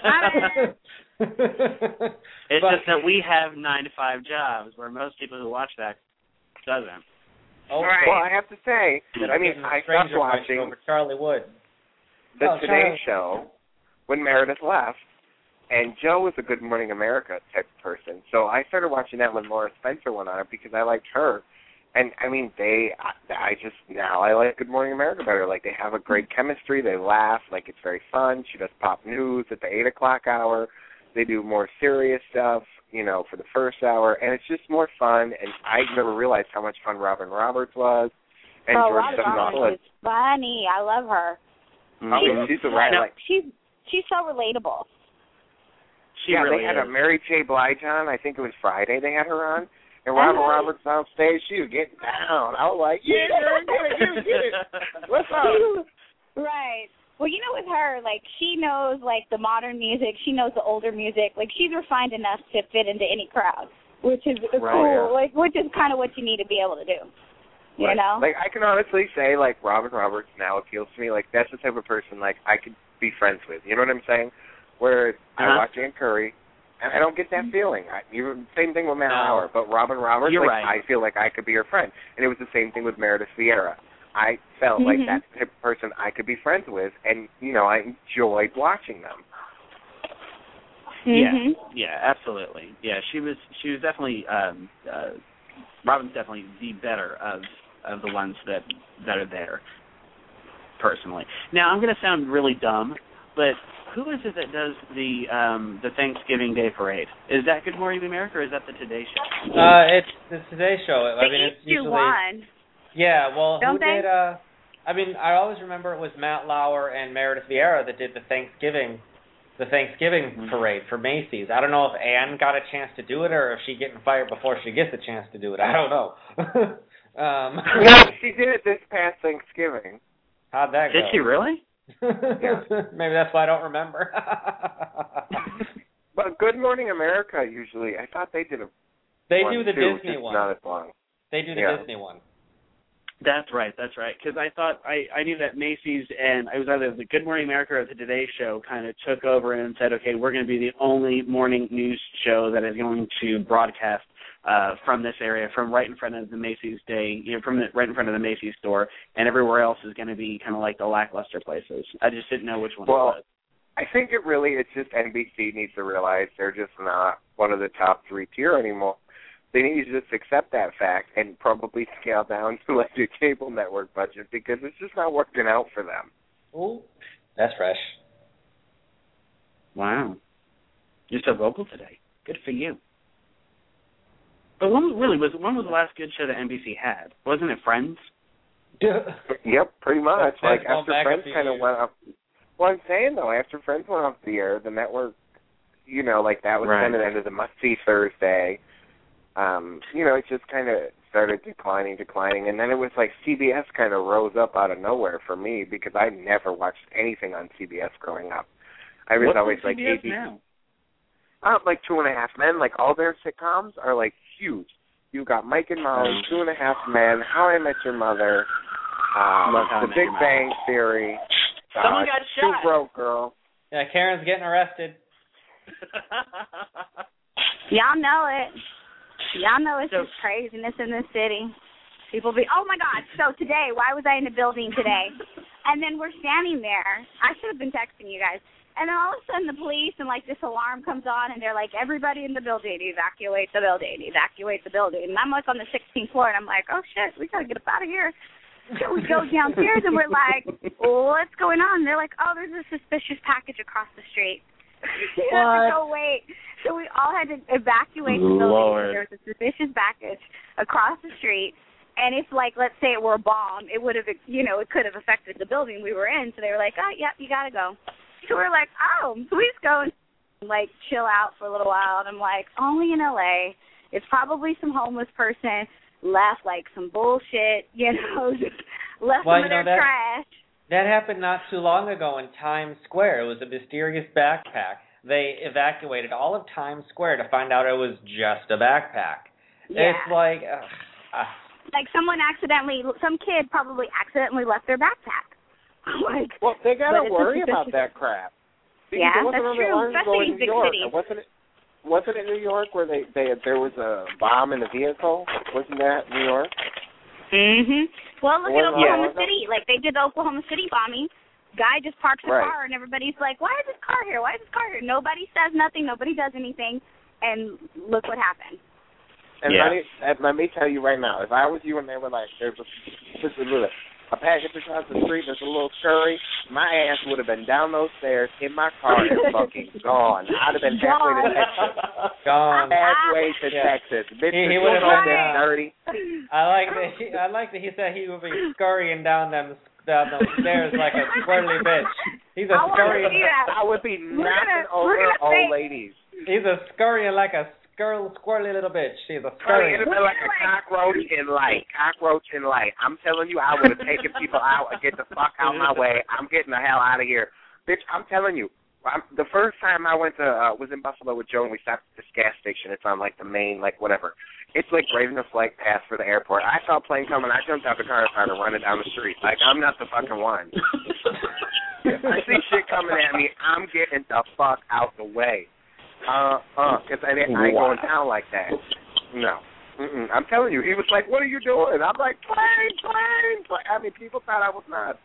S3: It's just that we have 9-to-5 jobs, where most people who watch that doesn't.
S4: Oh,
S8: right. Well, I have to say, I stopped watching
S4: over Charlie Wood.
S8: the Today Show when Meredith left, and Joe was a Good Morning America type of person. So I started watching that when Laura Spencer went on it because I liked her. And, I mean, I like Good Morning America better. Like, they have a great chemistry. They laugh. Like, it's very fun. She does pop news at the 8 o'clock hour. They do more serious stuff, you know, for the first hour. And it's just more fun. And I never realized how much fun Robin Roberts was. And
S1: Robin Roberts is funny. I love her.
S8: She's a right. Like,
S1: she's so relatable.
S3: They
S8: had a Mary J. Blige on. I think it was Friday they had her on. And Robin Roberts on stage, she was getting down. I was like, get it. What's up?
S1: Right. Well, you know, with her, like, she knows, like, the modern music. She knows the older music. Like, she's refined enough to fit into any crowd, which is cool. Yeah. Like, which is kind of what you need to be able to do. You know?
S8: Like, I can honestly say, like, Robin Roberts now appeals to me. Like, that's the type of person, like, I could be friends with. You know what I'm saying? Where I watch Ann Curry, and I don't get that feeling. Same thing with Matt Lauer, but Robin Roberts, I feel like I could be her friend. And it was the same thing with Meredith Vieira. I felt like that's the type of person I could be friends with, and, you know, I enjoyed watching them.
S3: Yeah, absolutely. Yeah, she was definitely, Robin's definitely the better of the ones that are there, personally. Now, I'm going to sound really dumb, but who is it that does the Thanksgiving Day Parade? Is that Good Morning America, or is that the Today Show?
S4: It's the Today Show. I mean, it's usually one. Yeah, well, who did? I mean, I always remember it was Matt Lauer and Meredith Vieira that did the Thanksgiving parade for Macy's. I don't know if Ann got a chance to do it or if she's getting fired before she gets a chance to do it. I don't know.
S8: No, she did it this past Thanksgiving.
S4: How'd that go?
S3: Did she really?
S8: Yeah.
S4: Maybe that's why I don't remember.
S8: But Good Morning America usually, I thought they did
S4: They do the Disney one.
S8: Not as long.
S4: They do the Disney one.
S3: That's right. Because I thought I knew that Macy's and it was either the Good Morning America or the Today Show kind of took over and said, okay, we're going to be the only morning news show that is going to broadcast from this area, from right in front of the Macy's Day, right in front of the Macy's store, and everywhere else is going to be kind of like the lackluster places. I just didn't know which one it was.
S8: I think it's just NBC needs to realize they're just not one of the top 3 tier anymore. They need to just accept that fact and probably scale down to like their cable network budget because it's just not working out for them.
S4: Ooh, that's fresh.
S3: Wow. You're so vocal today. Good for you. But when was the last good show that NBC had? Wasn't it Friends?
S8: Yep, pretty much. Like after Friends kind of went up. Well, I'm saying though, after Friends went off the air, the network, you know, like that was kind of the end of the must-see Thursday. You know, it just kind of started declining, and then it was like CBS kind of rose up out of nowhere for me because I never watched anything on CBS growing up. I was always like
S3: CBS
S8: ABC.
S3: Now?
S8: Like 2.5 Men, like all their sitcoms are like huge. You've got Mike and Molly, 2.5 Men, How I Met Your Mother, The Big Bang Theory,
S3: Someone got shot.
S8: Two Broke Girl.
S4: Yeah, Karen's getting arrested.
S1: Y'all know it. Y'all know it's just craziness in this city. People be, oh, my God. So today, why was I in the building today? And then we're standing there. I should have been texting you guys. And then all of a sudden the police and, like, this alarm comes on, and they're like, everybody in the building, evacuate the building, evacuate the building. And I'm, like, on the 16th floor, and I'm like, oh, shit, we got to get up out of here. So we go downstairs, and we're like, what's going on? And they're like, oh, there's a suspicious package across the street. You have to go wait. So we all had to evacuate the building. There was a suspicious package across the street. And if, like, let's say it were a bomb, it would have, you know, it could have affected the building we were in. So they were like, oh, yeah, you got to go. So we're like, oh, please go and, like, chill out for a little while. And I'm like, only in L.A. It's probably some homeless person left, like, some bullshit, you know, just left some of their trash.
S4: That happened not too long ago in Times Square. It was a mysterious backpack. They evacuated all of Times Square to find out it was just a backpack. Yeah. It's like...
S1: like some kid probably accidentally left their backpack. Like,
S8: well, they gotta worry about that crap.
S1: Yeah, that's true. Especially in big cities.
S8: Wasn't it New York where there was a bomb in the vehicle? Wasn't that New York?
S1: Mhm. Well, look at Oklahoma City. Like, they did the Oklahoma City bombing. Guy just parks a car, and everybody's like, "Why is this car here? Why is this car here?" Nobody says nothing. Nobody does anything, and look what happened.
S8: And let me tell you right now, if I was you and they were like, "There's a package across the street, there's a little scurry," my ass would have been down those stairs in my car and fucking gone. I'd have been halfway to Texas.
S4: Gone.
S8: Halfway to Texas. Bitch,
S4: he would have been
S8: dirty.
S4: I like that he said he would be scurrying down them stairs like a squirrely bitch. He's a scurrying.
S8: I would be knocking over old ladies.
S4: He's a scurrying like a squirrely little bitch. She's a scurrying.
S8: It'd be like a cockroach in light. I'm telling you, I would have taken people out and get the fuck out my way. I'm getting the hell out of here. Bitch, I'm telling you. The first time I went to, was in Buffalo with Joe, and we stopped at this gas station. It's on, like, the main, like, whatever. It's, like, right in the flight path for the airport. I saw a plane coming. I jumped out the car and started running down the street. Like, I'm not the fucking one. If I see shit coming at me, I'm getting the fuck out the way. Because I ain't going down like that. No. I'm telling you, he was like, "What are you doing?" I'm like, plane. I mean, people thought I was nuts.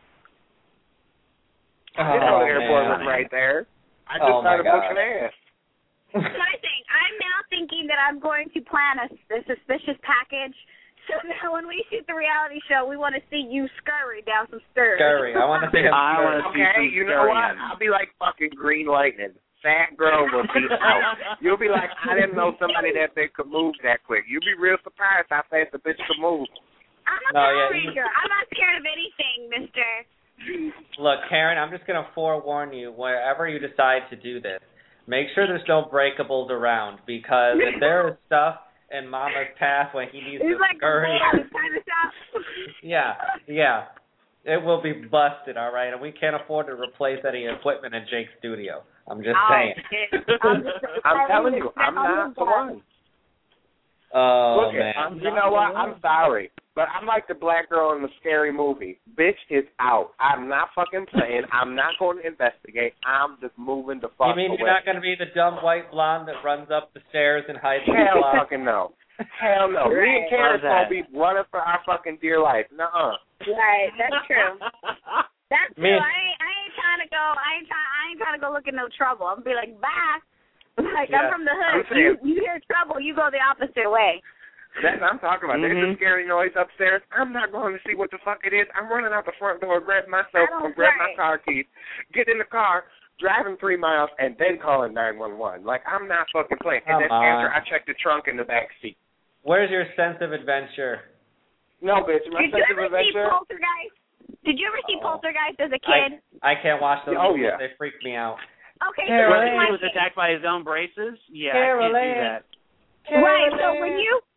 S8: I didn't know the airport was right there. I just started pushing ass.
S1: My thing, I'm now thinking that I'm going to plan a suspicious package, so that when we shoot the reality show, we want to see you scurry down some stairs.
S4: Scurry. I want to see him scurry.
S8: Okay, you know what? I'll be like fucking Green Lightning. Fat girl will be out. You'll be like, I didn't know somebody that big could move that quick. You'll be real surprised how fast the bitch could move.
S1: I'm a Power Ranger. I'm not scared of anything, mister.
S4: Look, Karen, I'm just going to forewarn you, wherever you decide to do this, make sure there's no breakables around, because if there is stuff in Mama's path when he needs to scurry. Yeah. It will be busted, all right? And we can't afford to replace any equipment in Jake's studio. I'm just saying.
S8: I'm telling you, I'm not the one.
S4: Oh,
S8: look,
S4: man.
S8: You know what? I'm sorry, but I'm like the black girl in the Scary Movie. Bitch is out. I'm not fucking playing. I'm not going to investigate. I'm just moving the fuck away.
S4: You mean you're not going to be the dumb white blonde that runs up the stairs and hides in the
S8: Hell
S4: closet?
S8: fucking no. Hell no. Me and Karen's going to be running for our fucking dear life. Nuh-uh.
S1: Right, that's true. That's true. I ain't trying to go. I ain't trying to go look at no trouble. I'm gonna be like, bye. Like, I'm from the hood. You hear trouble, you go the opposite way.
S8: That's what I'm talking about. There's a scary noise upstairs. I'm not going to see what the fuck it is. I'm running out the front door, grab my cell phone, grab my car keys, get in the car, driving 3 miles, and then calling 911. Like, I'm not fucking playing. And then after I check the trunk in the back seat.
S4: Where's your sense of adventure?
S8: No, bitch. My sense of adventure.
S1: Did you ever see Poltergeist as a kid?
S4: I can't watch those.
S8: Oh, yeah.
S4: They freak me out.
S1: Okay,
S3: When he was attacked by his own braces? Yeah, I can't do that.
S1: Right, so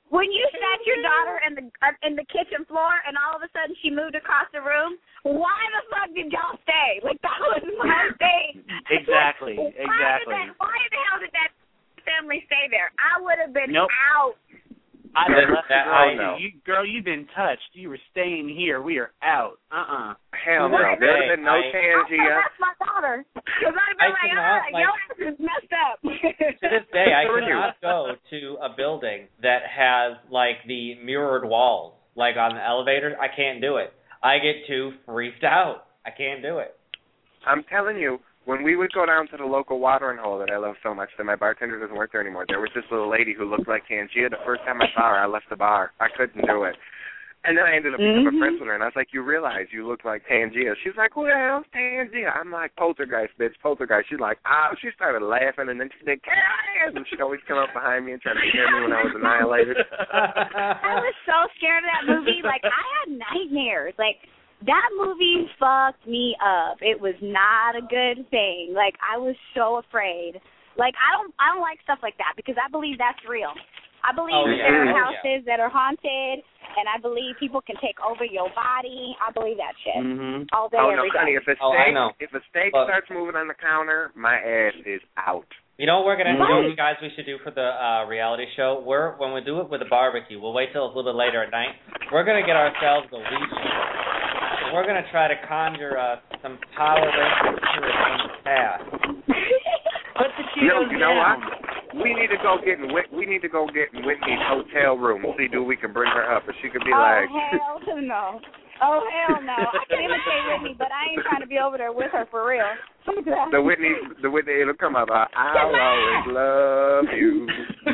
S1: when you sat your daughter in the kitchen floor and all of a sudden she moved across the room, why the fuck did y'all stay? Like, that was my thing.
S3: Exactly.
S1: Why the hell did that family stay there? I would have been out.
S3: I'd have left the girl. You've been touched. You were staying here. We are out.
S8: Hell no. There would have been no Tangia.
S1: That's my daughter. Because I'd be your ass is messed up.
S4: To this day, I cannot go to a building that has, like, the mirrored walls, like on the elevator. I can't do it. I get too freaked out. I can't do it.
S8: I'm telling you, when we would go down to the local watering hole that I love so much that my bartender doesn't work there anymore, there was this little lady who looked like Tangia. The first time I saw her, I left the bar. I couldn't do it. And then I ended up becoming friends with her, and I was like, you realize you look like Tangia. She's like, who the hell's Tangia? I'm like, Poltergeist, bitch, Poltergeist. She's like, she started laughing, and then she said, Karen! And she'd always come up behind me and try to scare me when I was annihilated.
S1: I was so scared of that movie. Like, I had nightmares. Like, that movie fucked me up. It was not a good thing. Like, I was so afraid. Like, I don't like stuff like that because I believe that's real. I believe there are houses that are haunted, and I believe people can take over your body. I believe that shit. All day, every day.
S8: Honey, if a steak starts moving on the counter, my ass is out.
S4: You know what we're gonna do, you guys? We should do for the reality show. When we do it with a barbecue, we'll wait till it's a little bit later at night. We're gonna get ourselves a Ouija. We're gonna try to conjure some Power Ranger spirits from the past.
S3: Put the Cheetos
S8: you know what? We need to go get in Whitney's hotel room and see if we can bring her up, or she could be like.
S1: Oh hell no! Oh hell no! I can imitate Whitney, but I ain't trying to be over there with her for real.
S8: The Whitney, it'll come up. I'll always love you.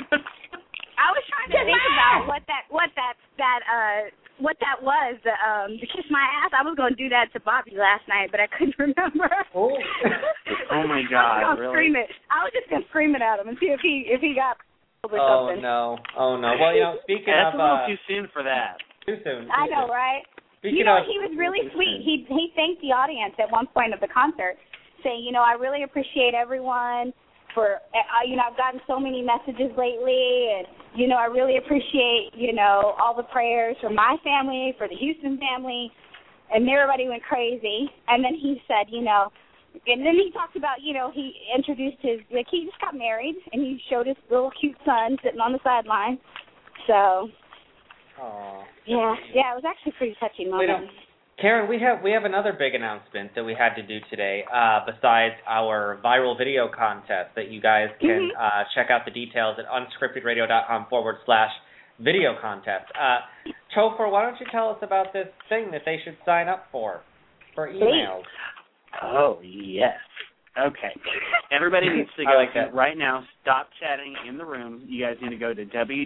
S1: I was trying to think about what that was, to kiss my ass. I was going to do that to Bobby last night, but I couldn't remember.
S3: Oh my God, really?
S1: I was just going to scream it at him and see if he got or something.
S4: Oh no. Well, speaking
S3: of... That's a little
S4: too
S3: soon for that.
S4: Too soon.
S1: I know, right? He was really sweet. He thanked the audience at one point of the concert, saying, I really appreciate everyone for, I've gotten so many messages lately, and, I really appreciate, all the prayers for my family, for the Houston family, and everybody went crazy. And then he said, and then he talked about, he introduced he just got married, and he showed his little cute son sitting on the sideline. So, yeah, it was actually a pretty touching moment.
S4: Karen, we have another big announcement that we had to do today, besides our viral video contest that you guys can check out the details at unscriptedradio.com/video contest. Topher, why don't you tell us about this thing that they should sign up for emails?
S3: Oh, yes. Okay. Everybody needs to go right now. Stop chatting in the room. You guys need to go to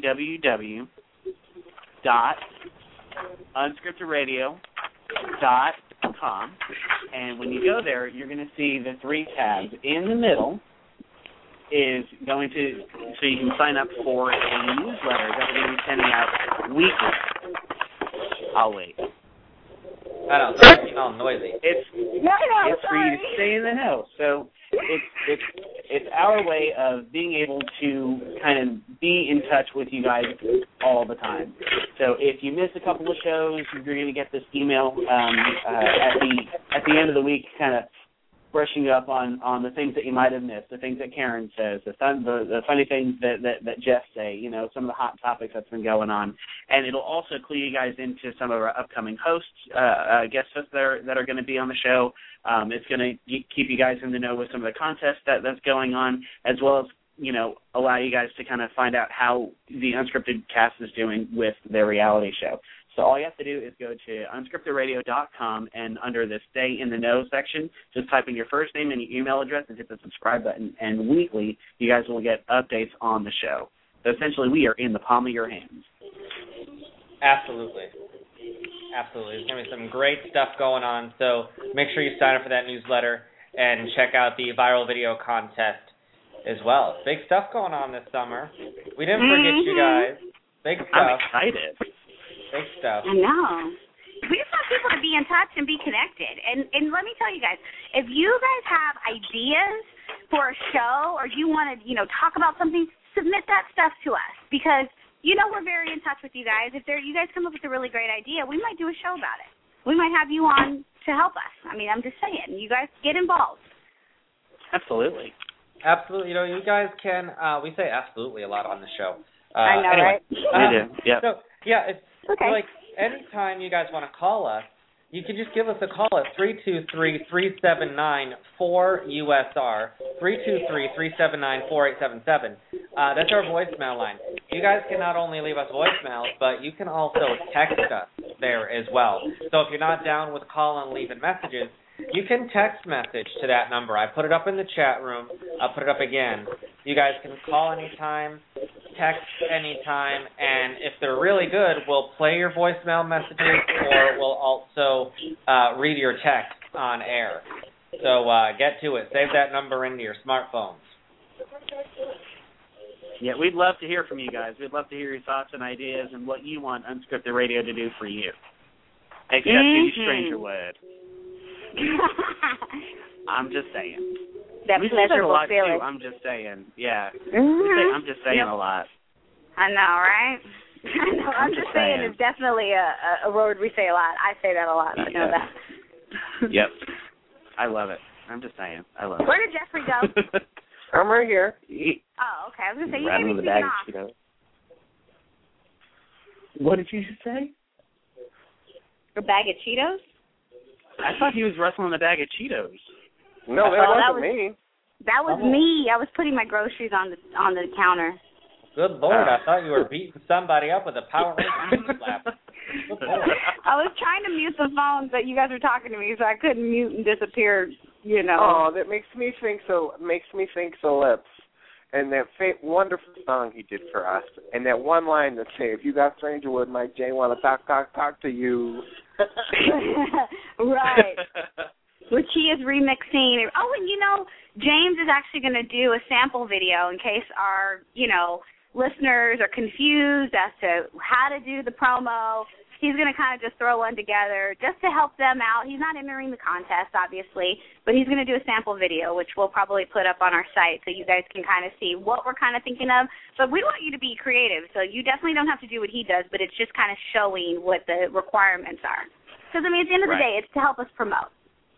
S3: www.unscriptedradio.com, and when you go there, you're going to see the 3 tabs. In the middle is going to, so you can sign up for a newsletter that we're going to be sending out weekly. I'll wait.
S4: I know, sorry, all noisy.
S3: It's for you to stay in the know. So it's our way of being able to kind of be in touch with you guys all the time. So if you miss a couple of shows, you're going to get this email at the end of the week, kind of brushing you up on the things that you might have missed, the things that Karen says, the funny things that Jeff say, some of the hot topics that's been going on. And it'll also clue you guys into some of our upcoming hosts, guest hosts that are going to be on the show. It's going to keep you guys in the know with some of the contests that's going on, as well as, allow you guys to kind of find out how the Unscripted cast is doing with their reality show. So all you have to do is go to unscriptedradio.com, and under the Stay in the Know section, just type in your first name and your email address and hit the subscribe button, and weekly you guys will get updates on the show. So essentially we are in the palm of your hands.
S4: Absolutely. There's going to be some great stuff going on, so make sure you sign up for that newsletter and check out the viral video contest as well. Big stuff going on this summer. We didn't forget you guys. Big stuff.
S3: I'm excited.
S4: Big stuff.
S1: I know. We just want people to be in touch and be connected. And let me tell you guys, if you guys have ideas for a show or you want to, talk about something, submit that stuff to us, because we're very in touch with you guys. If you guys come up with a really great idea, we might do a show about it. We might have you on to help us. I mean, I'm just saying, you guys get involved.
S3: Absolutely.
S4: Absolutely. You guys can, we say absolutely a lot on the show.
S1: I know,
S4: anyway,
S1: right?
S3: We do, yeah.
S4: So, yeah, it's
S1: okay.
S4: like anytime you guys want to call us, you can just give us a call at 323-379-4USR, 323-379-4877. That's our voicemail line. You guys can not only leave us voicemails, but you can also text us there as well. So if you're not down with calling and leaving messages, you can text message to that number. I put it up in the chat room. I'll put it up again. You guys can call anytime, text anytime, and if they're really good, we'll play your voicemail messages or we'll also read your text on air. So get to it. Save that number into your smartphones.
S3: Yeah, we'd love to hear from you guys. We'd love to hear your thoughts and ideas and what you want Unscripted Radio to do for you. Except you stranger would. I'm just saying.
S1: That
S3: we say that a lot
S1: feeling.
S3: too. I'm just saying. Yeah.
S1: Mm-hmm.
S3: I'm just saying a lot.
S1: I know, right? I know. I'm just saying it's definitely a word we say a lot. I say that a lot. I know that.
S3: Yep. I love it. I'm just saying. I love it.
S1: Where did Jeffrey go?
S8: I'm right here.
S1: Oh, okay. I was going to say, you
S3: Rattling
S1: maybe
S3: the bag of
S1: off.
S3: Cheetos. What did you say?
S1: A bag of Cheetos?
S3: I thought he was wrestling the bag of Cheetos.
S8: No, that wasn't me.
S1: That was me. I was putting my groceries on the counter.
S4: Good Lord, I thought you were beating somebody up with a Power Ranger slap.
S1: I was trying to mute the phone, but you guys were talking to me, so I couldn't mute and disappear,
S8: Oh, that makes me think so. Lips. And that wonderful song he did for us. And that one line that say, if you got Strangerwood, Mike J want to talk to you.
S1: Right. Which he is remixing. Oh, and James is actually going to do a sample video in case our, listeners are confused as to how to do the promo. He's going to kind of just throw one together just to help them out. He's not entering the contest, obviously, but he's going to do a sample video, which we'll probably put up on our site so you guys can kind of see what we're kind of thinking of. But we want you to be creative, so you definitely don't have to do what he does, but it's just kind of showing what the requirements are. Because, at the end of the day, it's to help us promote.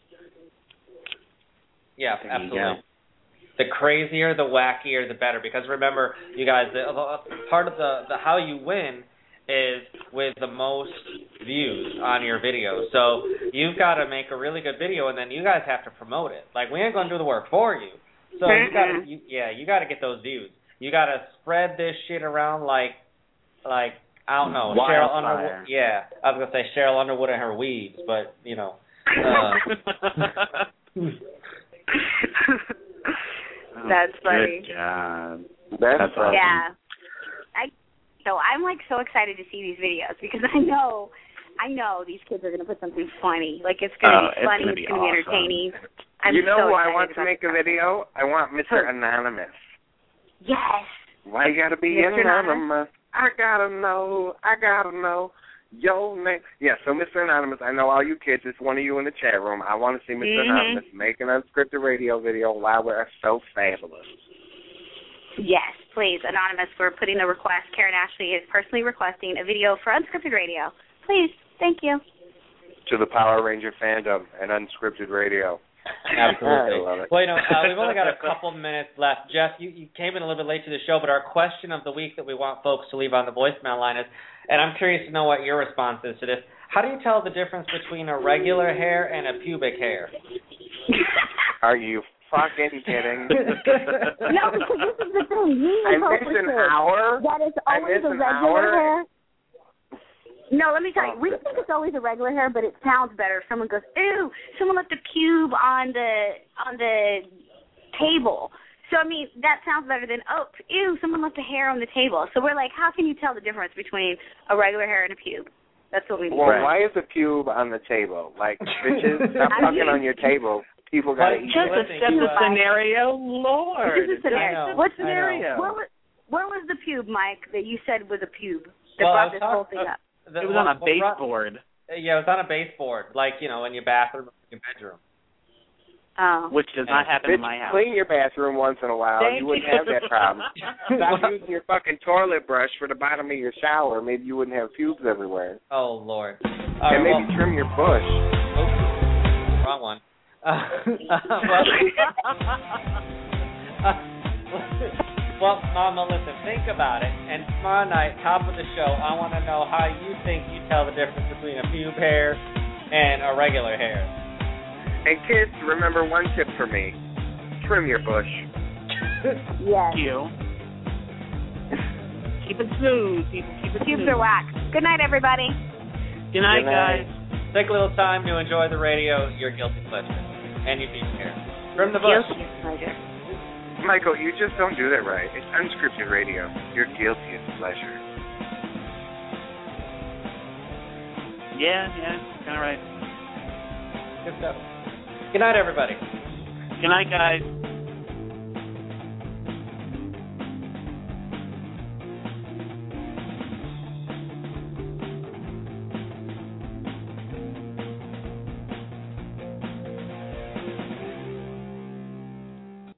S4: Yeah, absolutely. The crazier, the wackier, the better. Because remember, you guys, part of the how you win is with the most views on your video. So you've got to make a really good video, and then you guys have to promote it. Like, we ain't going to do the work for you. So you got to get those views. You got to spread this shit around like I don't know, Cheryl Underwood. Yeah, I was going to say Cheryl Underwood and her weeds, but,
S1: That's funny.
S3: Good God.
S8: That's awesome.
S1: Yeah. So I'm so excited to see these videos because I know these kids are going to put something funny. Like, it's going to be funny, it's going to be entertaining. I'm
S8: who
S1: so
S8: I want to make a video? I want Mr. Anonymous.
S1: Yes.
S8: Why you got to be anonymous? I got to know. Yo, name. Yeah, so Mr. Anonymous, I know all you kids. It's one of you in the chat room. I want to see Mr. Anonymous make an Unscripted Radio video while we're so fabulous.
S1: Yes, please, Anonymous. We're putting a request. Karen Ashley is personally requesting a video for Unscripted Radio. Please, thank you.
S8: To the Power Ranger fandom and Unscripted Radio.
S4: Absolutely.
S8: I love it.
S4: Well, we've only got a couple minutes left. Jeff, you came in a little bit late to the show, but our question of the week that we want folks to leave on the voicemail line is, and I'm curious to know what your response is to this, how do you tell the difference between a regular hair and a pubic hair?
S8: Are you fucking kidding?
S1: No, because this is the thing.
S8: I miss an hour.
S1: That is always a regular hair. No, let me tell you, we think it's always a regular hair, but it sounds better if someone goes, ew, someone left a pube on the table. So, that sounds better than, oh, ew, someone left a hair on the table. So we're like, how can you tell the difference between a regular hair and a pube? That's what we mean.
S8: Well, why is a pube on the table? Like, bitches, stop fucking on your table. People got to eat.
S3: Just a scenario, Lord.
S1: This is a scenario. What scenario? Where was the pube, Mike, that you said was a pube that brought this whole thing up?
S3: It was on a baseboard.
S4: Yeah, it was on a baseboard, like, in your bathroom or your bedroom.
S3: which does not happen in my house.
S8: Clean your bathroom once in a while. You wouldn't have that problem. Stop using your fucking toilet brush for the bottom of your shower. Maybe you wouldn't have pubes everywhere.
S4: Oh, Lord.
S8: And maybe trim your bush.
S4: Oops. Wrong one. Well, Mama, listen, think about it. And tomorrow night, top of the show, I want to know how you think you tell the difference between a pube hair and a regular hair.
S8: And kids, remember one tip for me. Trim your bush.
S1: Yes.
S3: Thank you. Keep it smooth, people. Keep it
S1: Pubes
S3: smooth.
S1: are whack. Good night, everybody.
S3: Good night, guys.
S4: Take a little time to enjoy the radio, your guilty pleasure, and your pube hair. Trim the bush.
S1: Guilty pleasure.
S8: Michael, you just don't do that right. It's unscripted radio. You're guilty of pleasure.
S3: Yeah, kind of right.
S4: Good stuff. Good night, everybody.
S3: Good night, guys.